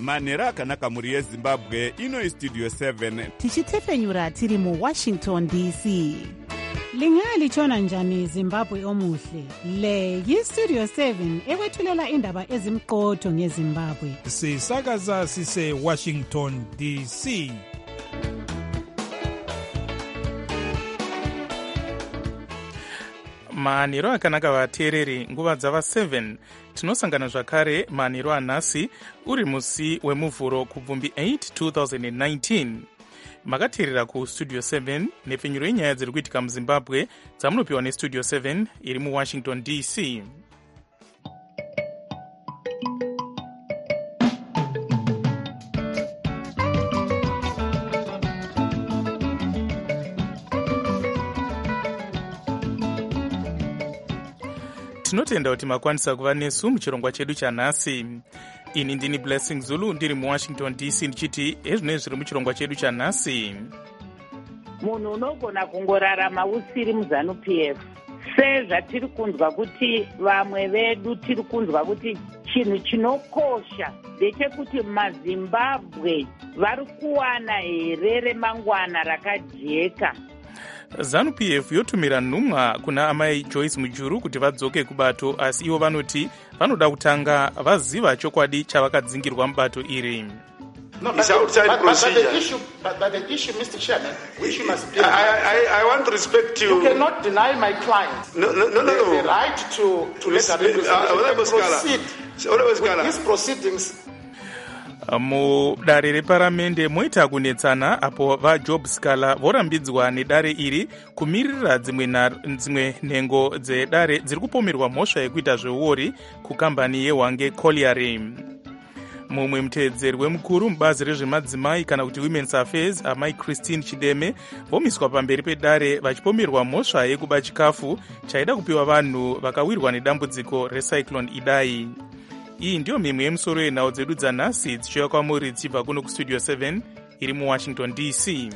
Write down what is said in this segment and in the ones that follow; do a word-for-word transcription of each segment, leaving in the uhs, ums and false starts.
manhero akanaka mhuri yezimbabwe. Ino istudio seven tichitefenyura tiri muwashington D C. Lingalitshona njani Zimbabwe omuhle? Le yistudio seven ekwethulela indaba ezimqotho ngeZimbabwe. Sisakaza sise Washington D C. manhero akanaka vateereri, nguva dzava seven tinosangana zvakare manhero anhasi uri musi wemuvhuro kubvumbi eight two thousand nineteen. makateerera kustudio seven nepfenyuro yenyaya dziri kuitika muzimbabwe dzamunopiwa nestudio seven iri muwashington D C. tinotenda kuti makwanisa kuva nesu muchirongwa chedu chanhasi. Ini ndini Blessing Zulu ndiri muwashington D C ndichiti ezvinoi zviri muchirongwa chedu chanhasi. Munhu unogona kungorarama usiri muZanu-P F sezvatiri kunzwa kuti vamwe vedu tiri kunzwa kuti chinhu chinokosha ndechekuti maZimbabwe vari kuwana here remangwana rakajeka. Zanu-P F yotumira nhumwa kuna amai Joyce Mujuru kuti vadzoke kubato, asi ivo vanoti vanoda kutanga vaziva chokwadi chavakadzingirwa mubato iri. No, but, but, but, but, the issue, but, but the issue, Mister Chairman, the issue must be. I, I, I want to respect you. You cannot deny my client. No, no, no, no. The, no. the right to to let her proceed with these proceedings. Mudare reparamende moita kunetsana apo vaJob Scala vorambidzwa nedare iri kumirira dzimwe dzimwe nhengo dzedare dziri kupomerwa mhosva yekuita zveuori kukambani yeHwange Colliery. Mumwe muteedzeri wemukuru mubazi rezvemadzimai kana kuti Women's Affairs, amai Christine Chideme, vomiswa pamberi pedare vachipomerwa mhosva yekuba chikafu chaida kupiwa vanhu vakawirwa nedambudziko recyclone Idai. Iyi ndiyo mimwe yemusoro yenhau dzedu dzanhasi dzichiuya kwamuri dzichibva kuno kustudio seven iri muwashington D C.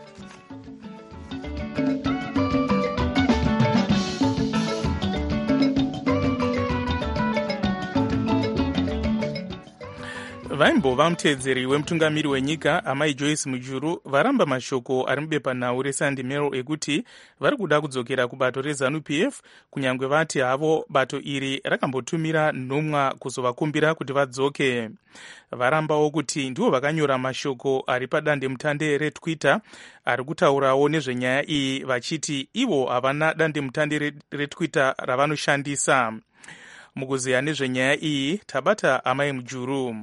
vaimbova muteedzeri wemutungamiri wenyika amai Joyce Mujuru varamba mashoko ari mubepanhau reSunday Mirror ekuti vari kuda kudzokera kubato reZanu-P F, kunyange vati havo bato iri rakambotumira nhumwa kuzovakumbira kuti vadzoke. Varambawo kuti ndivo vakanyora mashoko ari padandemutande reTwitter ari kutaurawo nezvenyaya iyi vachiti ivo havana dandemutande reTwitter ravanoshandisa. Mukuziya nezvenyaya iyi tabata amai Mujuru.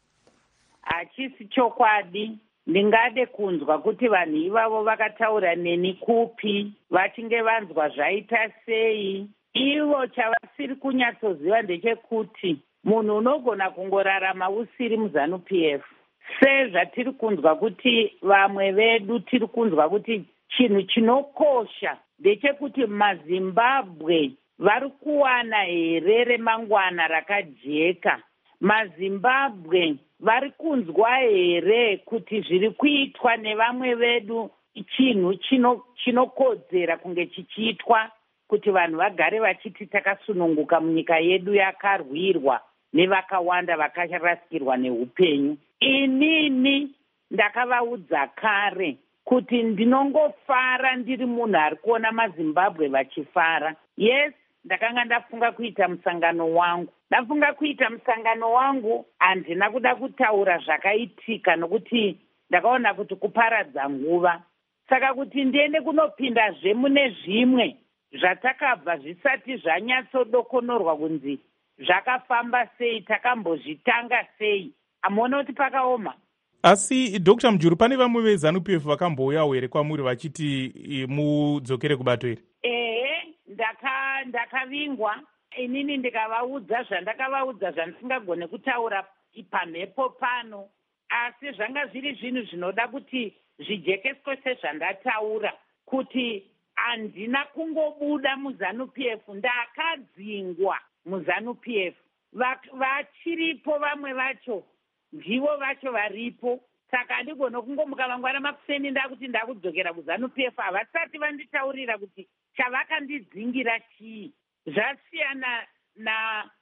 Hachisi chokwadi. Ndingade kunzwa kuti vanhu ivavo vakataura neni kupi, vachinge vanzwa zvaita sei. Ivo chavasiri kunyatsoziva ndechekuti munhu unogona kungorarama usiri muZanu-P F sezvatiri kunzwa kuti vamwe vedu tiri kunzwa kuti chinhu chinokosha ndechekuti maZimbabwe vari kuwana here remangwana rakajeka. maZimbabwe vari kunzwa here kuti zviri kuitwa nevamwe vedu chinhu chinokodzera kunge chichiitwa, kuti vanhu vagare vachiti takasununguka munyika yedu yakarwirwa nevakawanda vakarasikirwa neupenyu. Inini ndakavaudza kare kuti ndinongofara ndiri munhu ari kuona maZimbabwe vachifara. Yes, ndakanga ndafunga kuita musangano wangu. Ndafunga kuita musangano wangu, handina kuda kutaura zvakaitika nokuti ndakaona kuti kuparadza nguva. Saka kuti ndiende kunopindazve mune zvimwe zvatakabva zvisati zvanyatsodokonorwa kunzi zvakafamba sei, takambozvitanga sei, amuona kuti pakaoma. Asi Doctor Mujuru, pane vamwe veZanu-P F vakambouyawo here kwamuri vachiti mudzokere kubato iri? Ehe, ndaka ndakavingwa. Inini ndikavaudza zvandakavaudza zvandisingagone kutaura pamhepo pano, asi zvanga zviri zvinhu zvinoda kuti zvijekeswe sezvandataura, kuti handina kungobuda muZanu-P F, ndakadzingwa muZanu-P F. Vachiripo vamwe vacho, ndivo vacho varipo. Saka handigone kungomuka mangwana makuseni ndakuti ndakudzokera kuZanu-P F havasati vanditaurira kuti chavakandidzingira chii. Zvasiyana na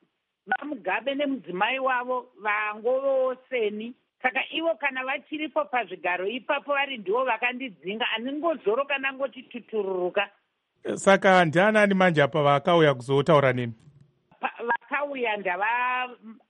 vamugabe nemudzimai wavo vangovoseni. Saka ivo kana vachiripo pazvigaro ipapo vari ndivo vakandidzinga, andingozoro kana ngoti tutururuka. Saka ndianani manje apa vakauya kuzotaura nini? Vakauya ndava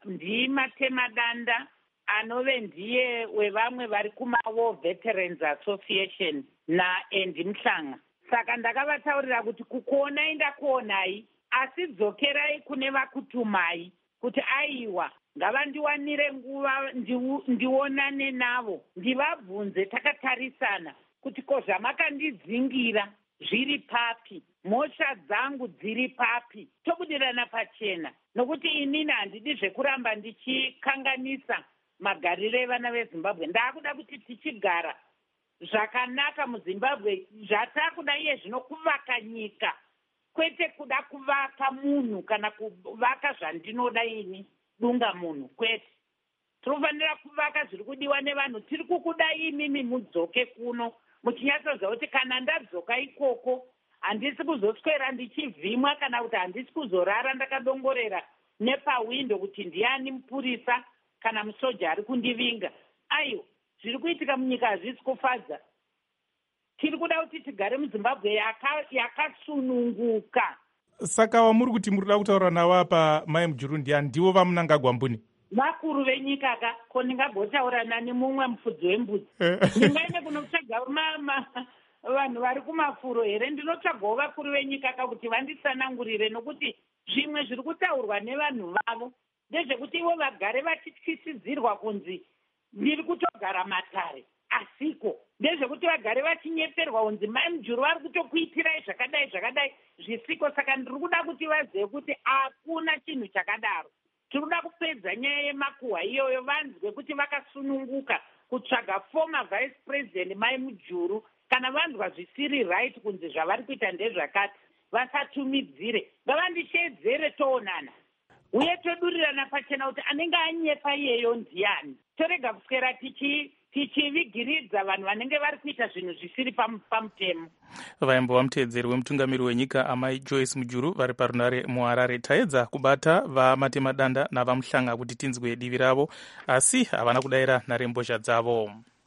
ndimatemadanda anove ndiye wevamwe vari kumaWar Veterans Association naEndi Mhlanga. Saka ndakavataurira kuti kukuonai ndakuonai, asi dzokerai kune vakutumai kuti aiwa ngavandiwanire nguva ndionane navo, ndivabvunze takatarisana kuti ko zvamakandidzingira zviri papi, mhosva dzangu dziri papi, tobudirana pachena. Nokuti inini handidi zvekuramba ndichikanganisa magariro evana veZimbabwe. Ndakuda kuti tichigara zvakanaka muZimbabwe, zvatakuda iye zvino kuvaka nyika, kwete kuda kuvaka munhu kana kuvaka zvandinoda ini dunga munhu, kwete. Tinofanira kuvaka zviri kudiwa nevanhu. Tiri kukuda imimi mudzoke kuno, muchinyatsoziva kuti kana ndadzoka ikoko handisi kuzoswera ndichivhimwa kana kuti handisi kuzorara ndakadongorera nepawindo kuti ndiani mupurisa kana musoja ari kundivinga. Aiyo, zviri kuitika munyika hazvisi kufadza. Tiri kuda kuti tigare muZimbabwe yakasununguka. Saka wamuri kuti muri kuda kutaura navo apa mai Mujuru ndiani, ndivo vamunanga gwambuni? Vakuru venyika ka, ko ndingagotaura nani mumwe mufudzi wembudzi. Ndingaende kunotsvaga vanhu vari kumafuro here? Ndinotsvagawo vakuru venyika ka kuti vandisanangurire, nokuti zvimwe zviri kutaurwa nevanhu vavo ndezvekuti ivo vagare vachityisidzirwa kunzi ndiri kutogara matare, asiko. Ndezvekuti vagare vachinyeperwa kunzi mai Mujuru vari kutokuitirai zvakadai zvakadai, zvisiko. Saka ndiri kuda kuti vazive kuti hakuna chinhu chakadaro. Tiri kuda kupedza nyaya yemakuhwa iyoyo, vanzwe kuti vakasununguka kutsvaga former vice president mai Mujuru. Kana vanzwa zvisiri right kunzi zvavari kuita ndezvakati, vasatumidzire, ngavandishedzere toonana uye todurirana pachena kuti anenge anyepa iyeyo ndiani. Torega kuswera tichi tichivigiridza vanhu vanenge vari kuita zvinhu zvisiri pamutemo. Vaimbova muteedzeri wemutungamiri wenyika amai Joyce Mujuru vari parunare muHarare. Taedza kubata vamatemadanda navamuhlanga kuti tinzwe divi ravo, asi havana kudayira nharembozha dzavo.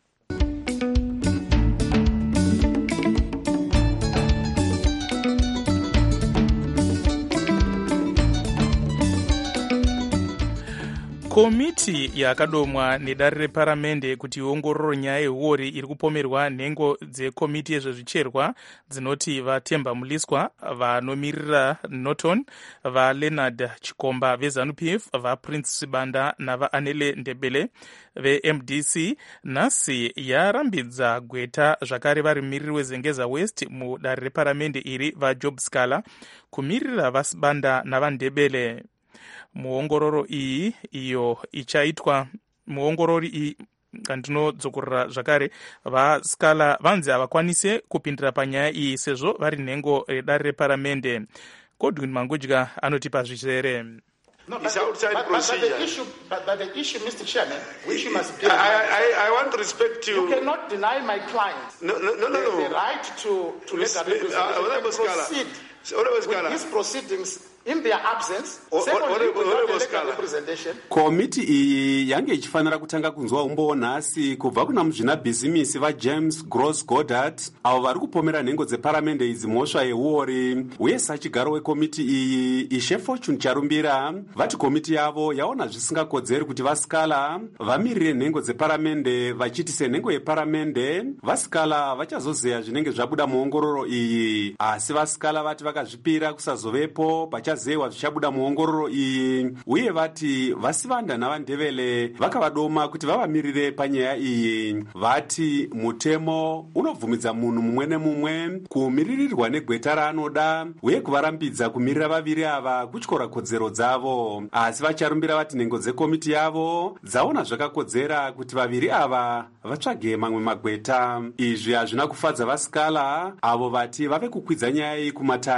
Komiti yakadomwa nedare reparamende kuti iongororo nyaya yehuori iri kupomerwa nhengo dzekomiti yezvezvicherwa dzinoti vaTemba Muliswa, vanomiririra Norton, vaLeonard Chikomba veZANU P F, vaPrince Sibanda navaAnele Ndebele veM D C nhasi yarambidza gweta zvakare vari mumiriri weZengeza West mudare reparamende iri vaJob Scala kumirira vaSibanda navaNdebele. Muongororo iyi iyo ichaitwa muongorori iyi andinodzokorera zvakare vaScala vanzi havakwanise kupindira panyaya iyi sezvo vari nhengo redare reparamende. Godwin Mangudya anotipa zvizere. No, but, but, but, but, the issue, but, but the issue, Mister Chairman, we, issue must be. I, I, I want to respect you. You cannot deny my client. No, no, no, no. The, no. the right to to let that uh, proceed with his proceedings in their absence. Secondly, without representation. Komiti iyi yange ichifanira kutanga kunzwa umbo nhasi kubva kuna muzvinabhizimisi vaJames Gross Goddard avo vari kupomera nhengo dzeparamende idzi mhosva yehuori. Uye sachigaro wekomiti iyi Ishe Fortune Charumbira vati komiti yavo yaona zvisingakodzeri kuti vaScala vamirire nhengo dzeparamende vachiti senhengo yeparamende vaScala vachazozeya zvinenge zvabuda muongororo iyi, asi vaScala vati vakazvipira kusazovepo pachazewa zvichabuda muongororo iyi. Uye vati vaSibanda navaNdebele vakavadoma kuti vavamirire panyaya iyi. Vati mutemo unobvumidza munhu mumwe nemumwe kumiririrwa negweta raanoda uye kuvarambidza kumirira vaviri ava kutyora kodzero dzavo, asi vacharumbira vati nhengo dzekomiti yavo dzaona zvakakodzera kuti vaviri ava vatsvage mamwe magweta. Izvi hazvina kufadza vaScala avo vati vave kukwidza nyaya iyi kumatare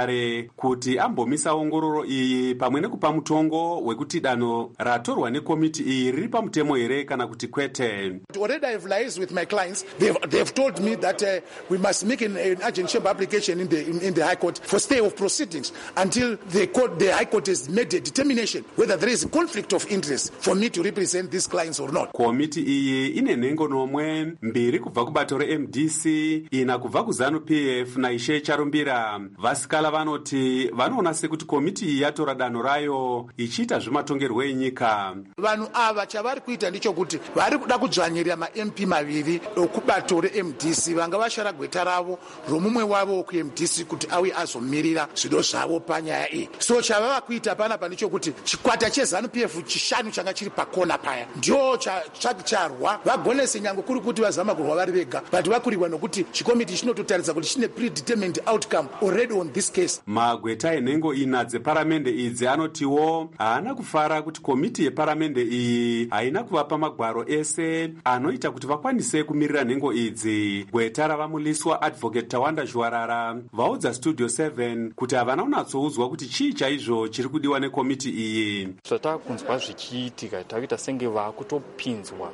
kare kuti ambomisa ongororo iyi pamwe nekupa mutongo wekuti danho ratorwa nekomiti iyi riri pamutemo here kana kuti kwete. Already I have liaised with my clients. They have, they have told me that uh, we must make an, an urgent chamber application in the in, in the High Court for stay of proceedings until the court, the High Court has made a determination whether there is a conflict of interest for me to represent these clients or not. Komiti iyi ine nhengo nomwe, mbiri kubva kubato re M D C, ina kubva kuZANU P F naIshe Charumbira. Vasikala vanoti vanoona sekuti komiti iyi yatora danho rayo ichiita zvematongerwo enyika. Vanhu ava chavari kuita ndicho kuti vari kuda kudzvanyirira ma M P maviri okubato re M D C vanga vashara gweta ravo romumwe wavo ku M D C kuti auye azomirira zvido zvavo panyaya iyi. So chavava kuita panapa ndicho kuti chikwata cheZANU P F chishanu changa chiri pakona paya ndio chacharwa vagonese nyange kuri kuti vazama kurwa vari vega, but vakurirwa nokuti chikomiti chinototaridza kuti chine predetermined outcome already on this case. Magweta enhengo ina dzeparamende idzi anotiwo haana kufara kuti komiti yeparamende iyi haina kuvapa magwaro ese anoita kuti vakwanise kumirira nhengo idzi. Gweta ravamuliswa Advocate Tawanda Zhuwarara vaudza Studio seven kuti havana kunatsoudzwa kuti chii chaizvo chiri kudiwa nekomiti iyi. Zvatakunzwa zvichiitika takuita senge vakutopinzwa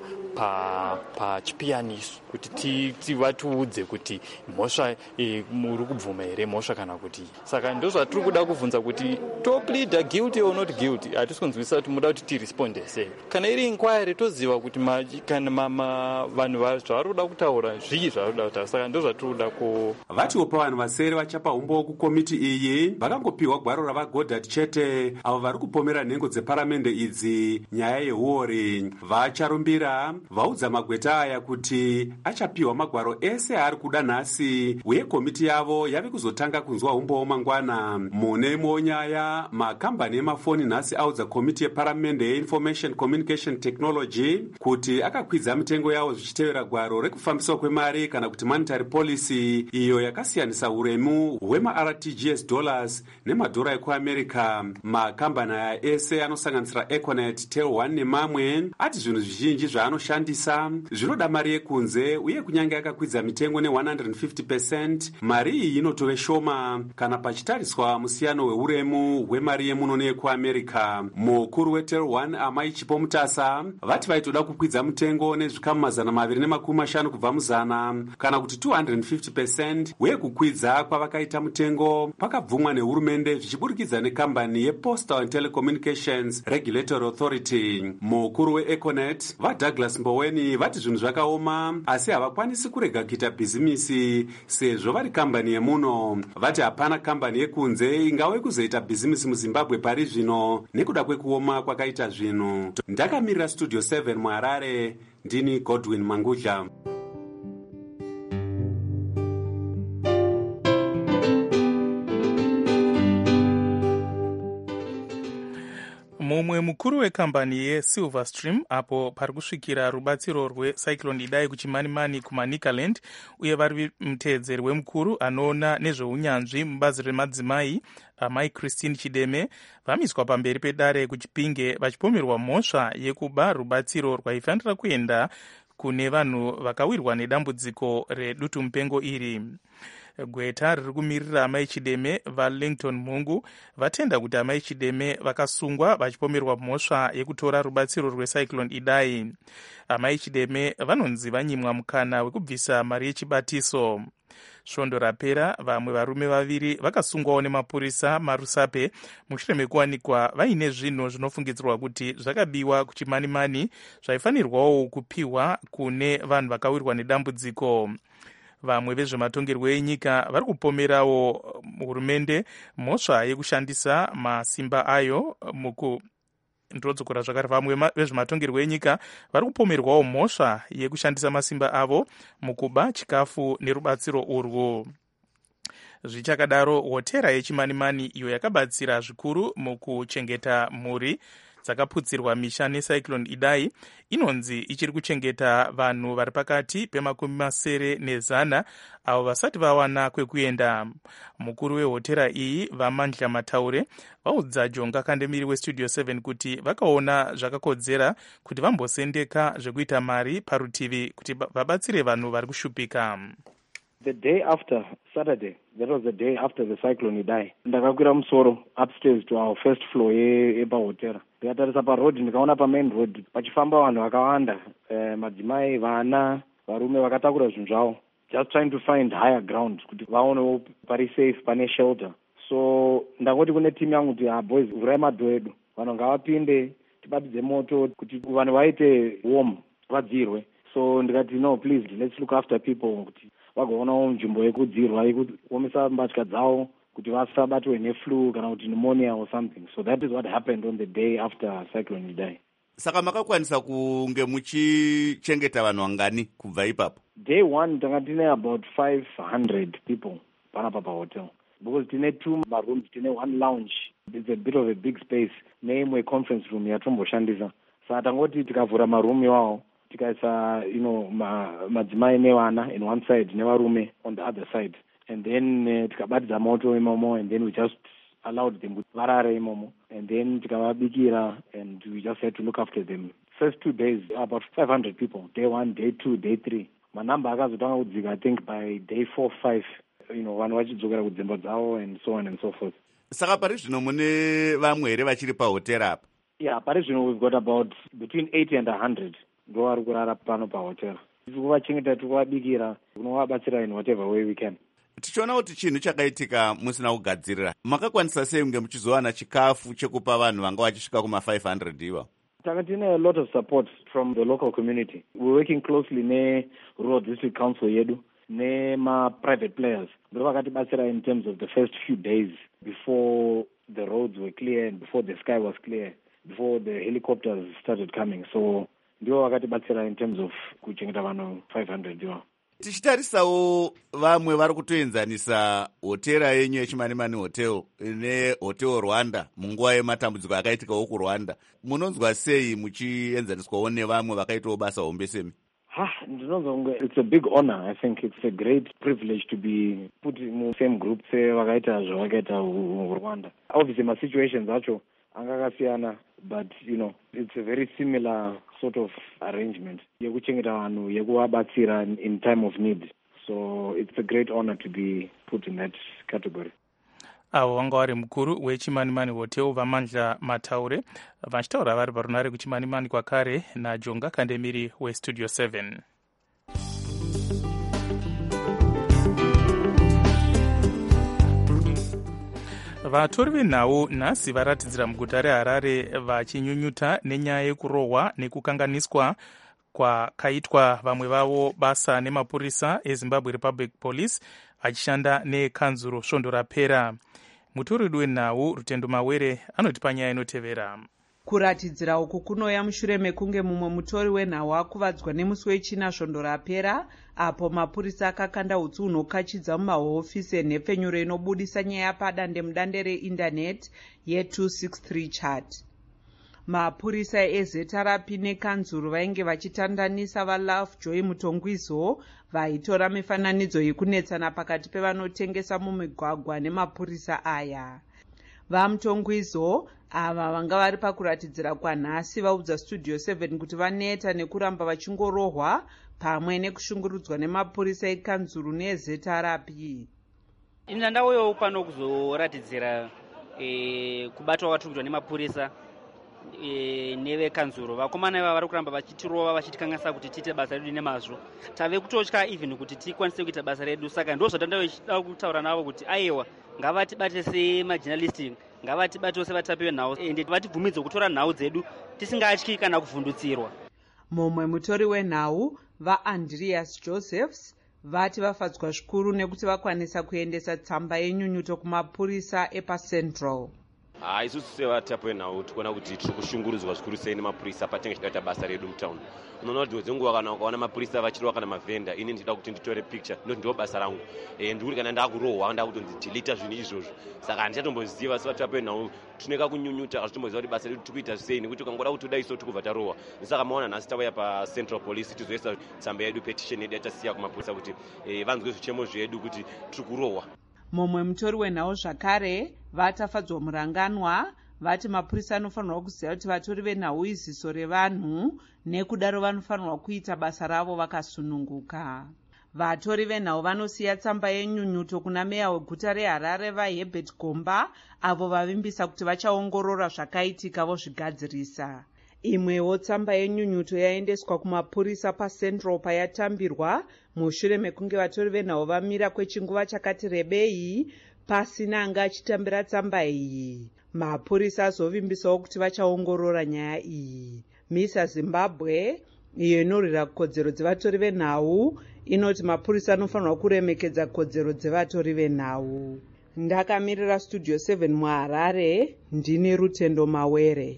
pa pachipiyaniso kuti tivatiudze kuti mhosva muri kubvuma here mhosva kana kuti. Saka ndo zvatiri kuda kubvunza kuti to plead guilty or not guilty. Hatisi kunzwisa kuti muda kuti tiresponde sei. Kana iri inquiry toziva kuti kana mama vanhu zvavari kuda kutaura zvii zvavari kuda kutaura. Saka ndo zvatiri kuda ku vatiwo pa vanhu vasere vachapa umbo kukomiti iyi vakangopiwa gwaro ravaGoddard chete avo vari kupomera nhengo dzeparamende idzi nyaya yehuori. Vacharumbira vaudza magweta aya kuti achapiwa magwaro ese aari kuda nhasi uye komiti yavo yave kuzotanga kunzwa umbowo mangwana. Mune imwewo nyaya, makambani emafoni nhasi audza komiti yeparamende yeInformation Communication Technology kuti akakwidza mitengo yawo zvichitevera gwaro rekufambiswa kwemari kana kuti monetary policy iyo yakasiyanisa uremu hwema-R T G S dollars nemadhora ekuamerica. Makambani aya ese anosanganisira Econet, Tel one nemamwe ati zvinhu zvizhinji zvaanoshandisa zvinoda mari yekunze uye kunyange akakwidza mitengo ne one hundred fifty percent mari iyi inotove shoma kana pachitariswa musiyano weuremu hwemari yemuno neyekuamerica. Mukuru weTel one Amai Chipo Mutasa vati vaitoda kukwidza mutengo nezvikamu mazana maviri nemakumi mashanu kubva muzana kana kuti two hundred fifty percent uye kukwidza kwavakaita mutengo kwakabvumwa nehurumende zvichiburikidza nekambani yePostal and Telecommunications Regulatory Authority. Mukuru weEconet vaDouglas Mboweni vati zvinhu zvakaoma asi havakwanisi kurega kuita bhizimisi sezvo vari kambani yemuno. Vati hapana kambani yekunze ingauye kuzoita bhizimisi muZimbabwe pari zvino nekuda kwekuoma kwakaita zvinhu. Ndakamirira Studio seven muHarare, ndini Godwin Mangudla. Mumwe mukuru wekambani yeSilverstream apo pari kusvikira rubatsiro rwecyclone Idai kuchimanimani kumaNicaland uye vari muteedzeri wemukuru anoona nezveunyanzvi mubazi remadzimai amai Christine Chideme vamiswa pamberi pedare kuChipinge vachipomerwa mhosva yekuba rubatsiro rwaifanira kuenda kune vanhu vakawirwa nedambudziko redutu mupengo iri. Gweta riri kumirira amai Chideme vaLington Mungu vatenda kuti amai Chideme vakasungwa vachipomerwa mhosva yekutora rubatsiro rwecyclone Idai. Amai Chideme vanonzi vanyimwa mukana wekubvisa mari yechibatiso. Svondo rapera vamwe varume vaviri vakasungwawo nemapurisa marusape mushure mekuwanikwa vaine zvinhu zvinofungidzirwa kuti zvakabiwa kuchimanimani zvaifanirwawo kupiwa kune vanhu vakawirwa nedambudziko. Vamwe vezvematongerwo enyika vari kupomerawo hurumende mhosva yekushandisa masimba ayo muku ndodzokora zvakare. Vamwe vezvematongerwo enyika vari kupomerwawo mhosva yekushandisa masimba avo mukuba chikafu nerubatsiro urwu. Zvichakadaro, hotera yechimanimani iyo yakabatsira zvikuru mukuchengeta mhuri dzakaputsirwa misha necyclone Idai inonzi ichiri kuchengeta vanhu vari pakati pemakumi masere nezana avo vasati vawana kwekuenda. Mukuru wehotera iyi Vamandla Mataure vaudza Jonga Kandemiri weStudio seven kuti vakaona zvakakodzera kuti vambosendeka zvekuita mari parutivi kuti vabatsire vanhu vari kushupika. The day after, Saturday, that was the day after the cyclone Idai. Ndakakwira musoro upstairs to our first floor yepahotera. Ndikatarisa paroad ndikaona pamain road pachifamba vanhu vakawanda, eh, madzimai, vana, varume vakatakura zvinhu zvavo. Just trying to find higher ground kuti vaonewo pari safe, pane shelter. So ndangoti kune team yangu kuti ah boys, vurai madho edu. Vanhu ngavapinde tibabidze moto kuti vanhu vaite warm vadzirwe. So ndikati no, please let's look after people kuti vagoonawo nzvimbo yekudzirwa yekuomesa mbatya dzavo kuti vasabatwe neflu kana kuti pneumonia or something. So that is what happened on the day after cyclone Idai. Saka makakwanisa kunge muchichengeta vanhu vangani kubva ipapo? Day one tanga tine about five hundred people panapa pahotel, because tine two rooms, tine one lounge. It's a bit of a big space neimwe conference room yatomboshandisa. Saka tangoti tikavhura maroom iwawo tikaisa, you know, madzimai nevana in one side nevarume on the other side, and then uh, tikabatidza moto imomo, and then we just allowed them to varare imomo, and then tikavabikira, and we just had to look after them. First two days, about five hundred people. Day one, day two, day three. Manamba akazotanga kudzika, I think by day four, five, you know, vanhu vachidzokera kudzimba dzavo and so on and so forth. Saka pari zvino mune vamwe here vachiri pahotera apa? Yeah, pari zvino we've got about between eighty and one hundred. Ndo vari kurara pano pahotera. Tikuvachengeta, tikuvabikira, kunovabatsira in whatever way we can. Tichiona kuti chinhu chakaitika musina kugadzirira, makakwanisa sei kunge muchizowana chikafu chekupa vanhu vanga vachisvika kuma five hundred iva? Tanga tine a lot of support from the local community. We're working closely ne rural district council yedu nema private players. Ndo vakatibatsira in terms of the first few days before the roads were clear and before the sky was clear, before the helicopters started coming. So ndivo vakatibatsira in terms of kuchengeta vanhu five hundred iva. Tichitarisawo vamwe vari kutoenzanisa hotera yenyu yeChimanimani Hotel neHotel Rwanda munguva yematambudziko akaitikawo kuRwanda, munonzwa sei muchienzaniswawo nevamwe vakaitawo basa hombe semi? Ha, ndinonzwa it's a big honor. I think it's a great privilege to be put in the same group sevakaita zvavakaita kuRwanda. Obviously my situations acho angakasiyana, but you know, it's a very similar sort of arrangement yekuchengeta vanhu, yekuvabatsira in time of need. So it's a great honor to be put in that category. Avo vanga vari mukuru weChimanimani Hotel Vamandla Mataure vachitaura vari parunare kuChimanimani kwakare naJonga Kandemiri weStudio seven. Vatori venhau nhasi varatidzira muguta reHarare vachinyunyuta nenyaya yekurohwa nekukanganiswa kwakaitwa vamwe vavo basa nemapurisa eZimbabwe Republic Police achishanda nekanzuro svondo rapera. Muturiri wenhau Rutendo Mawere anoti panyaya inotevera. Kuratidzira uku kunouya mushure mekunge mumwe mutori wenhau akuvadzwa nemusi wechina svondo rapera, apo mapurisa akakanda utsi hunokachidza mumahofisi enhepfenyuro inobudisa nyaya padandemudande reindaneti ye two sixty-three chat. Mapurisa eZetarapi nekanzuro vainge vachitandanisa vaLovejoy Mutongwizo vaitora mifananidzo yekunetsana pakati pevanotengesa mumigwagwa nemapurisa aya. VaMutongwizo ava vanga vari pakuratidzira kwanhasi vaudza Studio seven kuti vaneta nekuramba vachingorohwa pamwe nekushungurudzwa nemapurisa ekanzuro neZetarapi. Ina ndauyo pano kuzoratidzira e, kubatwa kwatikuitwa nemapurisa e, nevekanzuro. Vakomana ivava vari kuramba vachitirova vachitikangasa kuti tiite basa redu nemazvo. Tave kutotya even kuti tikwanise kuita basa redu, saka ndozvatandauda kutaura navo kuti aiwa ngavatibate semajournalist, ngavatibate sevatapi venhau ende vatibvumidze kutora nhau dzedu tisingatyi kana kuvhundutsirwa. Mumwe mutori wenhau vaAndreas Josephs vati vafadzwa zvikuru nekuti vakwanisa kuendesa tsamba yenyunyuto kumapurisa epaCentral. Ah, isusu sevatapi venhau tikuona kuti tiri kushungurudzwa zvikuru sei nemapurisa patinenge tichiita basa redu mutauni. Unoona kuti dzenguva kana ukaona mapurisa vachirova kana mavhenda, ini ndida kuti nditore picture, ndo ndiwo basa rangu. E, ndikuri kana ndakurohwa ndakutondidelita zvinhu izvozvo. Saka handichatomboziva sevatapi venhau tineka kunyunyuta hazvitomboziva kuti basa redu tikuita sei, nekuti ukangoda kuti udai so tikubva tarohwa. Saka maona nhasi tauya paCentral Police tizoisa tsamba yedu, petition yedu yatasiya kumapurisa kuti e, vanzwe zvichemo zvedu kuti tiri kurohwa. Mumwe mutori wenhau zvakare vatafadzwa muranganwa vati mapurisa anofanirwa kuziva kuti vatori venhau iziso revanhu, nekudaro vanofanirwa kuita basa ravo vakasununguka. vatori venhau vanosiya tsamba yenyunyuto kuna meya weguta reharare vaherbert gomba avo vavimbisa kuti vachaongorora zvakaitika vozvigadzirisa. Imwewo tsamba yenyunyuto yaendeswa kumapurisa pacentral payatambirwa mushure mekunge vatori venhau vamira kwechinguva chakati rebei pasina anga achitambira tsamba iyi. Mapurisa azovimbisawo kuti vachaongorora nyaya iyi. Misa Zimbabwe iyo inorwira kodzero dzevatori venhau inoti mapurisa anofanirwa kuremekedza kodzero dzevatori venhau. Ndakamirira studio seven muHarare, ndine Rutendo Mawere.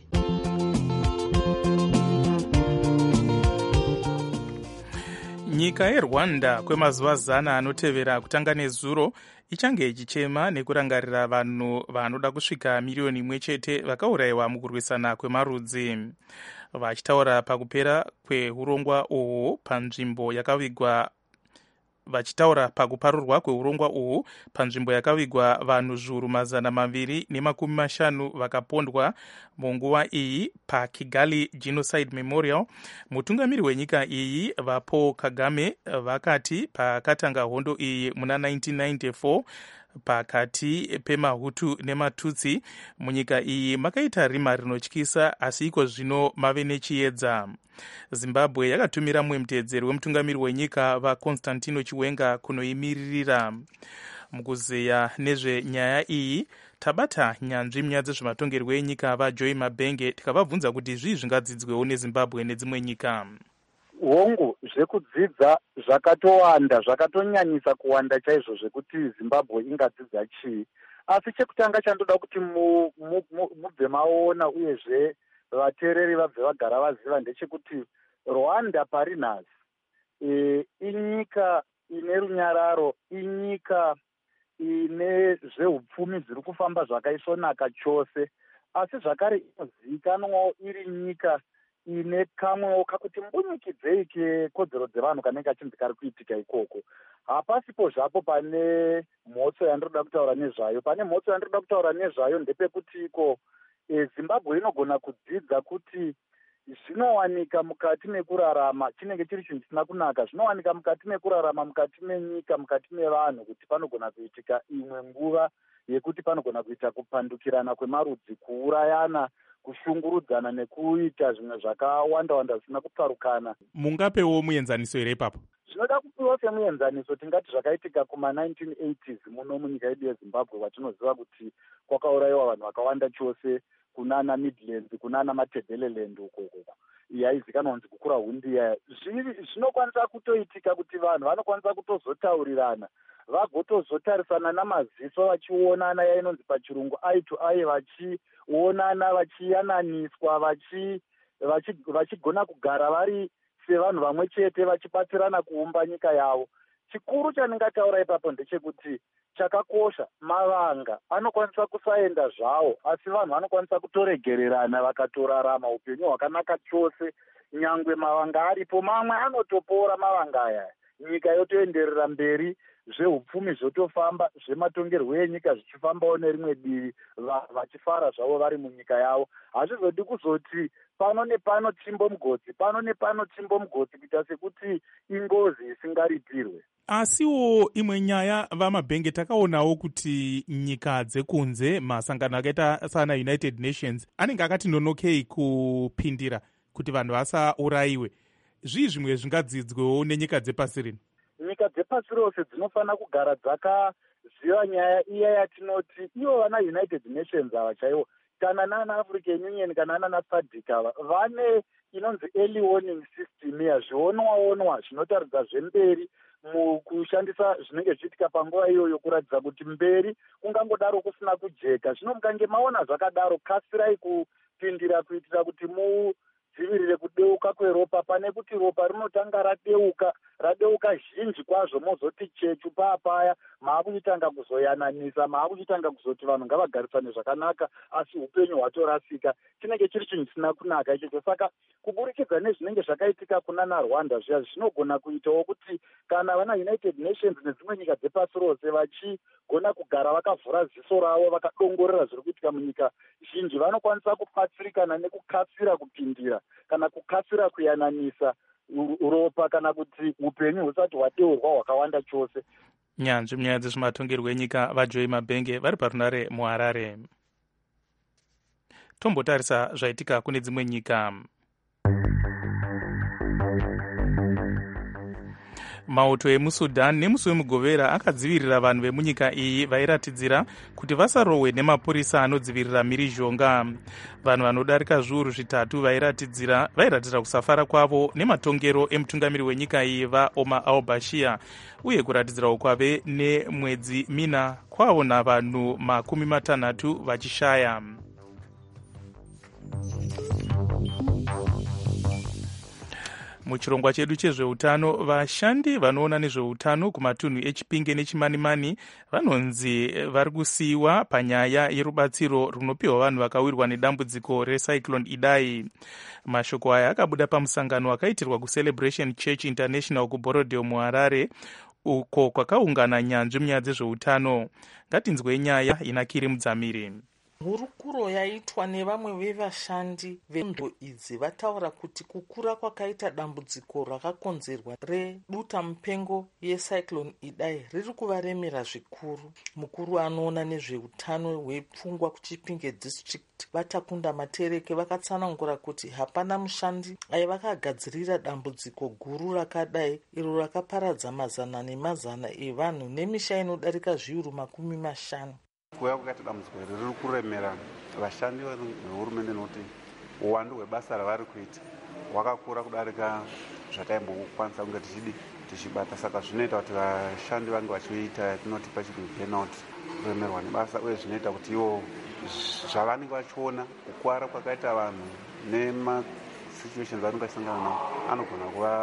Nyika yeRwanda kwemazuva zana anotevera kutanga nezuro ichange ichichema nekurangarira vanhu vanoda kusvika miriyoni imwe chete vakaurayiwa mukurwisana kwemarudzi. Vachitaura pakupera kweurongwa uhwu panzvimbo yakavigwa vachitaura pakuparurwa kweurongwa uhwu panzvimbo yakavigwa vanhu zviuru mazana maviri nemakumi mashanu vakapondwa munguva iyi paKigali Genocide Memorial. Mutungamiri wenyika iyi vaPaul Kagame vakati pakatanga hondo iyi muna nineteen ninety-four pakati pemahutu nematutsi munyika iyi makaita rima rinotyisa, asi iko zvino mave nechiedza. Zimbabwe yakatumira mumwe mutedzeri wemutungamiri wenyika vaConstantino Chiwenga kunoimiririra. Mukuzeya nezvenyaya iyi tabata nyanzvi munyaya dzezvematongerwo enyika vaJoy Mabenge tikavabvunza kuti zvii zvingadzidzwewo neZimbabwe nedzimwe nyika. Hongu zvekudzidza zvakatowanda, zvakatonyanyisa kuwanda chaizvo zvekuti Zimbabwe ingadzidza chii. Asi chekutanga chandoda kuti mubve maona uyezve vateereri vabve vagara vaziva ndechekuti Rwanda pari nhasi e, inyika ine runyararo, inyika ine zveupfumi zviri kufamba zvakaisvonaka chose, asi zvakare inozivikanwawo iri nyika ine kamwewo kakuti mbunyikidzei kekodzero dzevanhu kanenge kachinzi kari kuitika ikoko. Hapasipo zvapo pane mhotso yandiroda kutaura nezvayo. Pane mhotso yandiroda kutaura nezvayo ndepekuti iko e, Zimbabwe inogona kudzidza kuti zvinowanika mukati mekurarama, chinenge chiri chinhu chisina kunaka, zvinowanika mukati mekurarama, mukati menyika, mukati mevanhu, kuti panogona kuitika imwe nguva yekuti panogona kuita kupandukirana kwemarudzi, kuurayana, kushungurudzana nekuita zvimwe zvakawanda-wanda zvisina kutsarukana. Mungapewo muenzaniso here ipapo? Zvinoda kupiwa semuenzaniso tingati zvakaitika kuma nineteen eighties muno munyika yedu yeZimbabwe, vatinoziva kuti kwakaurayiwa vanhu vakawanda chose kunana Midlands, kunana Matabeleland ukoko yaizikanwa kunzi kukura hundi yaya. Zvinokwanisa kutoitika kuti vanhu vanokwanisa kutozotaurirana, vagotozotarisana namaziso vachionana, yainonzi pachirungu eye to eye, vachionana, vachiyananiswa, vachi vachigona kugara vari sevanhu vamwe chete vachibatsirana kuumba nyika yavo. Chikuru chandingataura ipapo ndechekuti chakakosha, mavanga anokwanisa kusaenda zvawo, asi vanhu vanokwanisa kutoregererana vakatorarama upenyu hwakanaka chose. Nyangwe mavanga aripo, mamwe anotopora mavanga aya, nyika yotoenderera mberi, zveupfumi zvotofamba, zvematongerwo enyika zvichifambawo nerimwe divi, vachifara zvavo vari munyika yavo. Hazvizodi kuzoti pano nepano timbo mugodzi, pano nepano timbo mugodzi, kuita sekuti ingozi isingaripirwe. Asiwo imwe nyaya vaMabhenge, takaonawo kuti nyika dzekunze, masangano akaita sana United Nations anenge akati nonokei kupindira kuti vanhu vasaurayiwe. Zvii zvimwe zvingadzidzwewo nenyika dzepasi rino? Nyika dzepasi rose dzinofanira kugara dzakaziva nyaya iya yatinoti ivo vana United Nations ava chaivo, kana nana African Union, kana nana SADC ava vane inonzi early warning system ya zvionwa-onwa zvinotaridza zvemberi mukushandisa zvinenge zvichiitika panguva iyoyo, kuratidza kuti mberi kungangodaro kusina kujeka. Zvino mukange maona zvakadaro, kasirai kupindira kuitira kuti mudzivirire kudeuka kweropa, pane kuti ropa rinotanga radeuka radeuka zhinji kwazvo, mozoti chechu paapaya maakuchitanga kuzoyananisa, maakuchitanga kuzoti vanhu ngavagarisane zvakanaka, asi upenyu hwatorasika. Chinenge chiri chinhu chisina kunaka ichocho. Saka kuburikidza nezvinenge zvakaitika kuna naRwanda zviya, zvinogona kuitawo kuti kana vana United Nations nedzimwe nyika dzepasi rose vachigona kugara vakavhura ziso ravo, vakadongorera zviri kuitika munyika zhinji, vanokwanisa kubatsirikana nekukasira kupindira kana kukasira kuyananisa ropa kana kuti upenyu husati hwadeurwa hwakawanda chose. Nyanzvi munyaya dzezvematongerwo enyika vajoyi mabhenge vari parunare muharare. Tombotarisa zvaitika kune dzimwe nyika. Mauto emusudan nemusi wemugovera akadzivirira vanhu vemunyika iyi vairatidzira kuti vasarohwe nemapurisa anodzivirira mhirizhonga. Vanhu vanodarika zviuru zvitatu vairatidzira vairatidza kusafara kwavo nematongero emutungamiri wenyika iyi vaOmar al-Bashir uye kuratidzirawo kwave nemwedzi mina kwaona vanhu makumi matanhatu vachishaya. Muchirongwa chedu chezveutano, vashandi vanoona nezveutano kumatunhu eChipinge neChimanimani vanonzi vari kusiyiwa panyaya yerubatsiro runopiwa vanhu vakawirwa nedambudziko recyclone Idai. Mashoko aya akabuda pamusangano wakaitirwa kuCelebration Church International kuBorodeo muHarare, uko kwakaungana nyanzvi munyaya dzezveutano. Ngatinzwe nyaya inakiri mudzamiri. Hurukuro yaitwa nevamwe vevashandi vendo idzi vataura kuti kukura kwakaita dambudziko rakakonzerwa reduta mupengo yecyclone Idai riri kuvaremera zvikuru. Mukuru anoona nezveutano hwepfungwa kuChipinge district Vatakunda Matereke vakatsanangura kuti hapana mushandi aivakagadzirira dambudziko guru rakadai iro rakaparadza mazana nemazana evanhu nemisha inodarika zviuru makumi mashanu. Kuya kwakaita dambudziko iri riri kuremera vashandi vehurumende nekuti uwandu hwebasa ravari kuita hwakakura kudarika zvataimbokwanisa kunge tichidi tichibata. Saka zvinoita kuti vashandi vange vachiita tinoti pachiri burnout, kuremerwa nebasa, uye zvinoita kuti ivo zvavanenge vachiona kukwara kwakaita vanhu nemasituations vanenge vachisangana navo anogona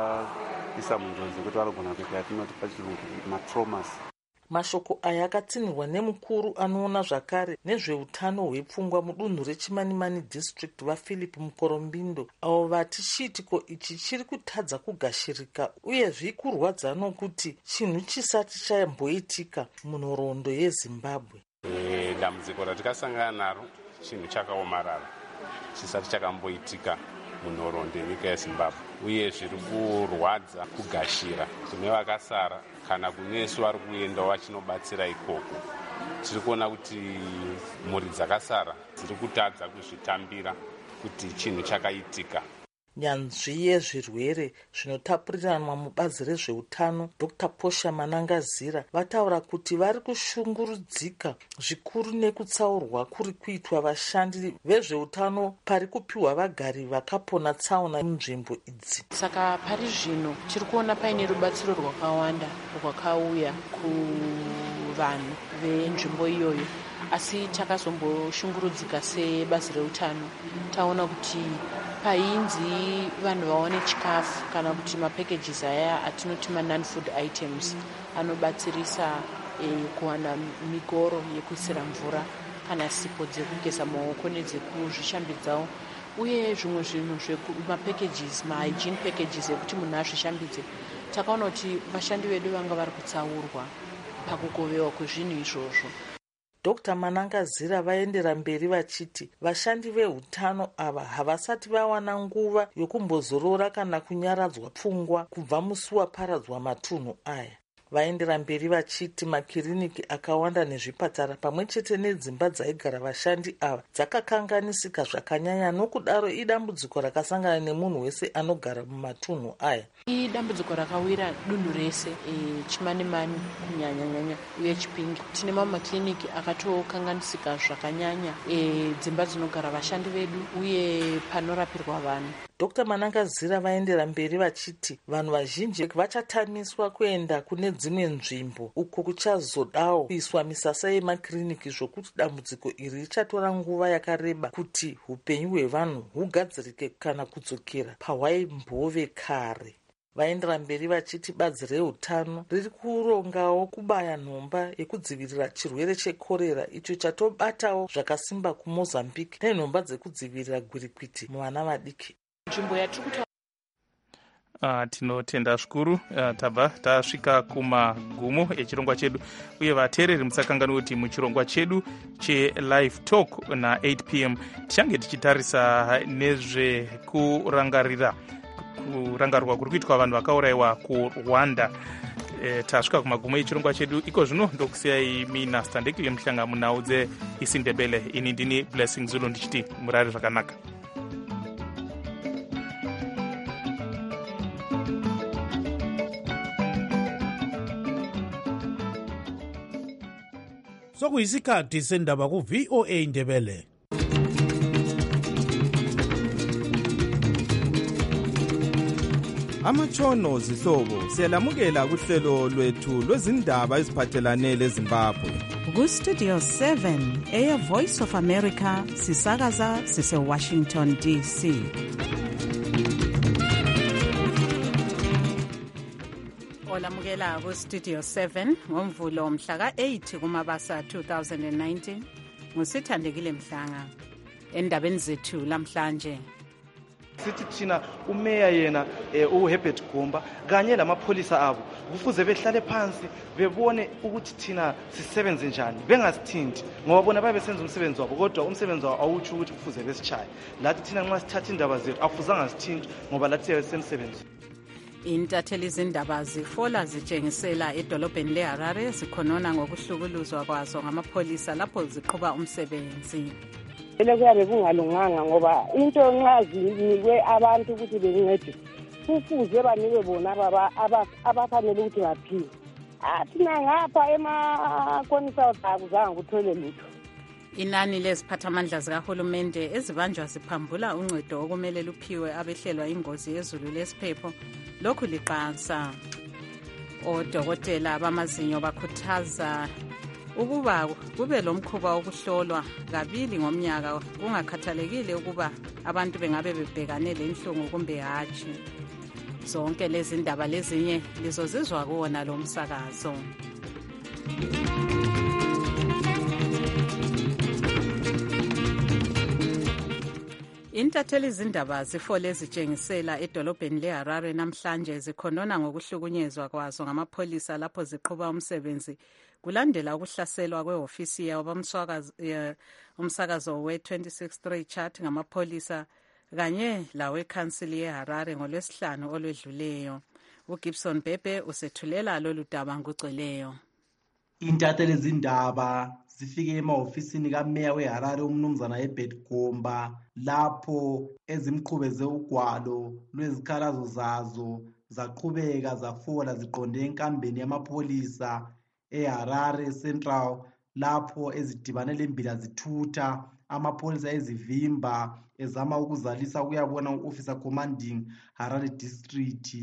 kuvaisa munjodzi yekuti vanogona kuita yatinoti pachirungu matraumas. Mashoko aya akatsinirwa nemukuru anoona zvakare nezveutano hwepfungwa mudunhu reChimanimani district vaPhilip Mukorombindo, avo vati chiitiko ichi chiri kutadza kugashirika uye zvikurwadza nokuti chinhu chisati chamboitika munhoroondo yeZimbabwe. E, dambudziko ratikasangana naro chinhu chakaomarara chisati chakamboitika munhoroondo yenyika yeZimbabwe, uye zviri kurwadza kugashira kune vakasara kana kunesu vari kuendawo vachinobatsira ikoko. Tiri kuona kuti mhuri dzakasara dziri kutadza kuzvitambira kuti chinhu chakaitika. Nyanzvi yezvirwere zvinotapuriranwa mubazi rezveutano Doctor Posha Manangazira vataura kuti vari kushungurudzika zvikuru nekutsaurwa kuri kuitwa vashandi vezveutano pari kupiwa vagari vakapona tsaona munzvimbo idzi. Saka pari zvino tiri kuona paine rubatsiro rwakawanda rwakauya kuvanhu venzvimbo iyoyo, asi takazomboshungurudzika sebazi reutano taona kuti painzi vanhu vaone chikafu kana kuti mapackages aya atinoti ma-non-food items anobatsirisa e, kuwana migoro yekuisira mvura kana sipo dzekugeza maoko nedzekuzvishambidzawo, uye zvimwe zvinhu zvemapackages ma-hygiene packages ekuti munhu azvishambidze. Takaona kuti vashandi vedu vanga vari kutsaurwa pakugovewa kwezvinhu izvozvo. Doctor Manangazira vaendera mberi vachiti vashandi veutano ava havasati vawana nguva yokumbozorora kana kunyaradzwa pfungwa kubva musi waparadzwa matunhu aya. Vaendera mberi vachiti makiriniki akawanda nezvipatara pamwe chete nedzimba dzaigara vashandi ava dzakakanganisika zvakanyanya, nokudaro idambudziko rakasangana nemunhu wese anogara mumatunhu aya. Idambudziko rakawira dunhu rese e, Chimanimani kunyanya-nyanya uye Chipinge. Tine mamwe makiriniki akatokanganisika zvakanyanya, e, dzimba dzinogara vashandi vedu uye panorapirwa vanhu. Doctor Manangazira vaendera mberi vachiti vanhu vazhinji vachatamiswa kuenda kune dzimwe nzvimbo uko kuchazodawo kuiswa misasa yemakiriniki, zvokuti dambudziko iri richatora nguva yakareba kuti upenyu hwevanhu hugadzirike kana kudzokera pahwaimbove kare. Vaendera mberi vachiti bazi reutano riri kurongawo kubaya nhomba yekudzivirira chirwere chekorera icho chatobatawo zvakasimba kuMozambique nenhomba dzekudzivirira gwirikwiti muvana vadiki. Nzvimbo yatiri kuta Uh, tinotenda zvikuru. uh, tabva tasvika kumagumo echirongwa chedu, uye vateereri musakanganwa kuti muchirongwa chedu chelive talk na eight p m tichange tichitarisa nezvekurangarira kurangarwa kuri kuitwa vanhu vakaurayiwa kurwanda. E, tasvika kumagumo echirongwa chedu iko zvino ndokusiyai mina standeki yemuhlanga munhau dzeisindebele. Ini ndini Blessing Zulu ndichiti murari zvakanaka. Sokuyisikhathi sendaba ku V O A Ndebele. Amatshono zihlobo siyalamukela kuhlelo lwethu lwezindaba eziphathelane leZimbabwe. Ku Studio seven eya Voice of America sisakaza sise Washington D C. Olamukela ku Studio seven ngomvulo mhla ka eight kuMabasa two thousand nineteen. Ngusithandekile Mhlanga. Endabeni zethu lamhlanje. Sithi thina umeya yena uHerbert Gumba kanye lamapholisa abo kufuze behlale phansi bebone ukuthi thina sisebenze njani bengasithinti ngoba bona babe senza umsebenzi wabo kodwa umsebenzi wabo awuthi ukuthi kufuze besitshaye lathi thina nxa sithatha indaba zethu afuzanga sithinti ngoba lathi siyasemsebenzi. Intatheli izindaba zifola zitshengisela edolobheni leHarare zikhonona ngokuhlukuluzwa kwazo ngamapholisa lapho ziqhuba umsebenzi. Ele kuyabe kungalunganga ngoba into nxa zinikwe abantu ukuthi bencede kufuze banikwe bona abafanele ukuthi baphile. Athina ngapha emakonisa akuzange kuthole lutho. Inani leziphathamandla zikahulumende ezibanjwa ziphambula uncedo okumele luphiwe abehlelwa ingozi yezulu lesiphepho lokhu liqansa. Odokotela bamazinyo bakhuthaza ukuba kube lomkhuba wokuhlolwa kabili ngomnyaka kungakhathalekile ukuba abantu bengabe bebhekane lenhlungu kumbe hatshi. Zonke lezi ndaba lezinye lizozizwa kuwona lo msakazo. Intatheli izindaba zifole ezitshengisela edolobheni leHarare namhlanje zikhonona ngokuhlukunyezwa kwazo ngamapholisa lapho ziqhuba umsebenzi kulandela ukuhlaselwa kwehofisi yabamsakazo we twenty-six three chart ngamapholisa kanye lawe council yeHarare ngolwesihlanu olwedluleyo. uGibson Bebe usethulela lolu daba ngugcweleyo. Intatheli izindaba zifike emahofisini kameya weHarare umnumzana Herbert Gumba lapho ezimqhubeze ugwalo lwezikhalazo zazo zaqhubeka zafola ziqonde enkambeni yamapholisa eHarare Central lapho ezidibane lembila zithutha amapholisa ezivimba ezama ukuzalisa ukuyabona u-officer commanding Harare district.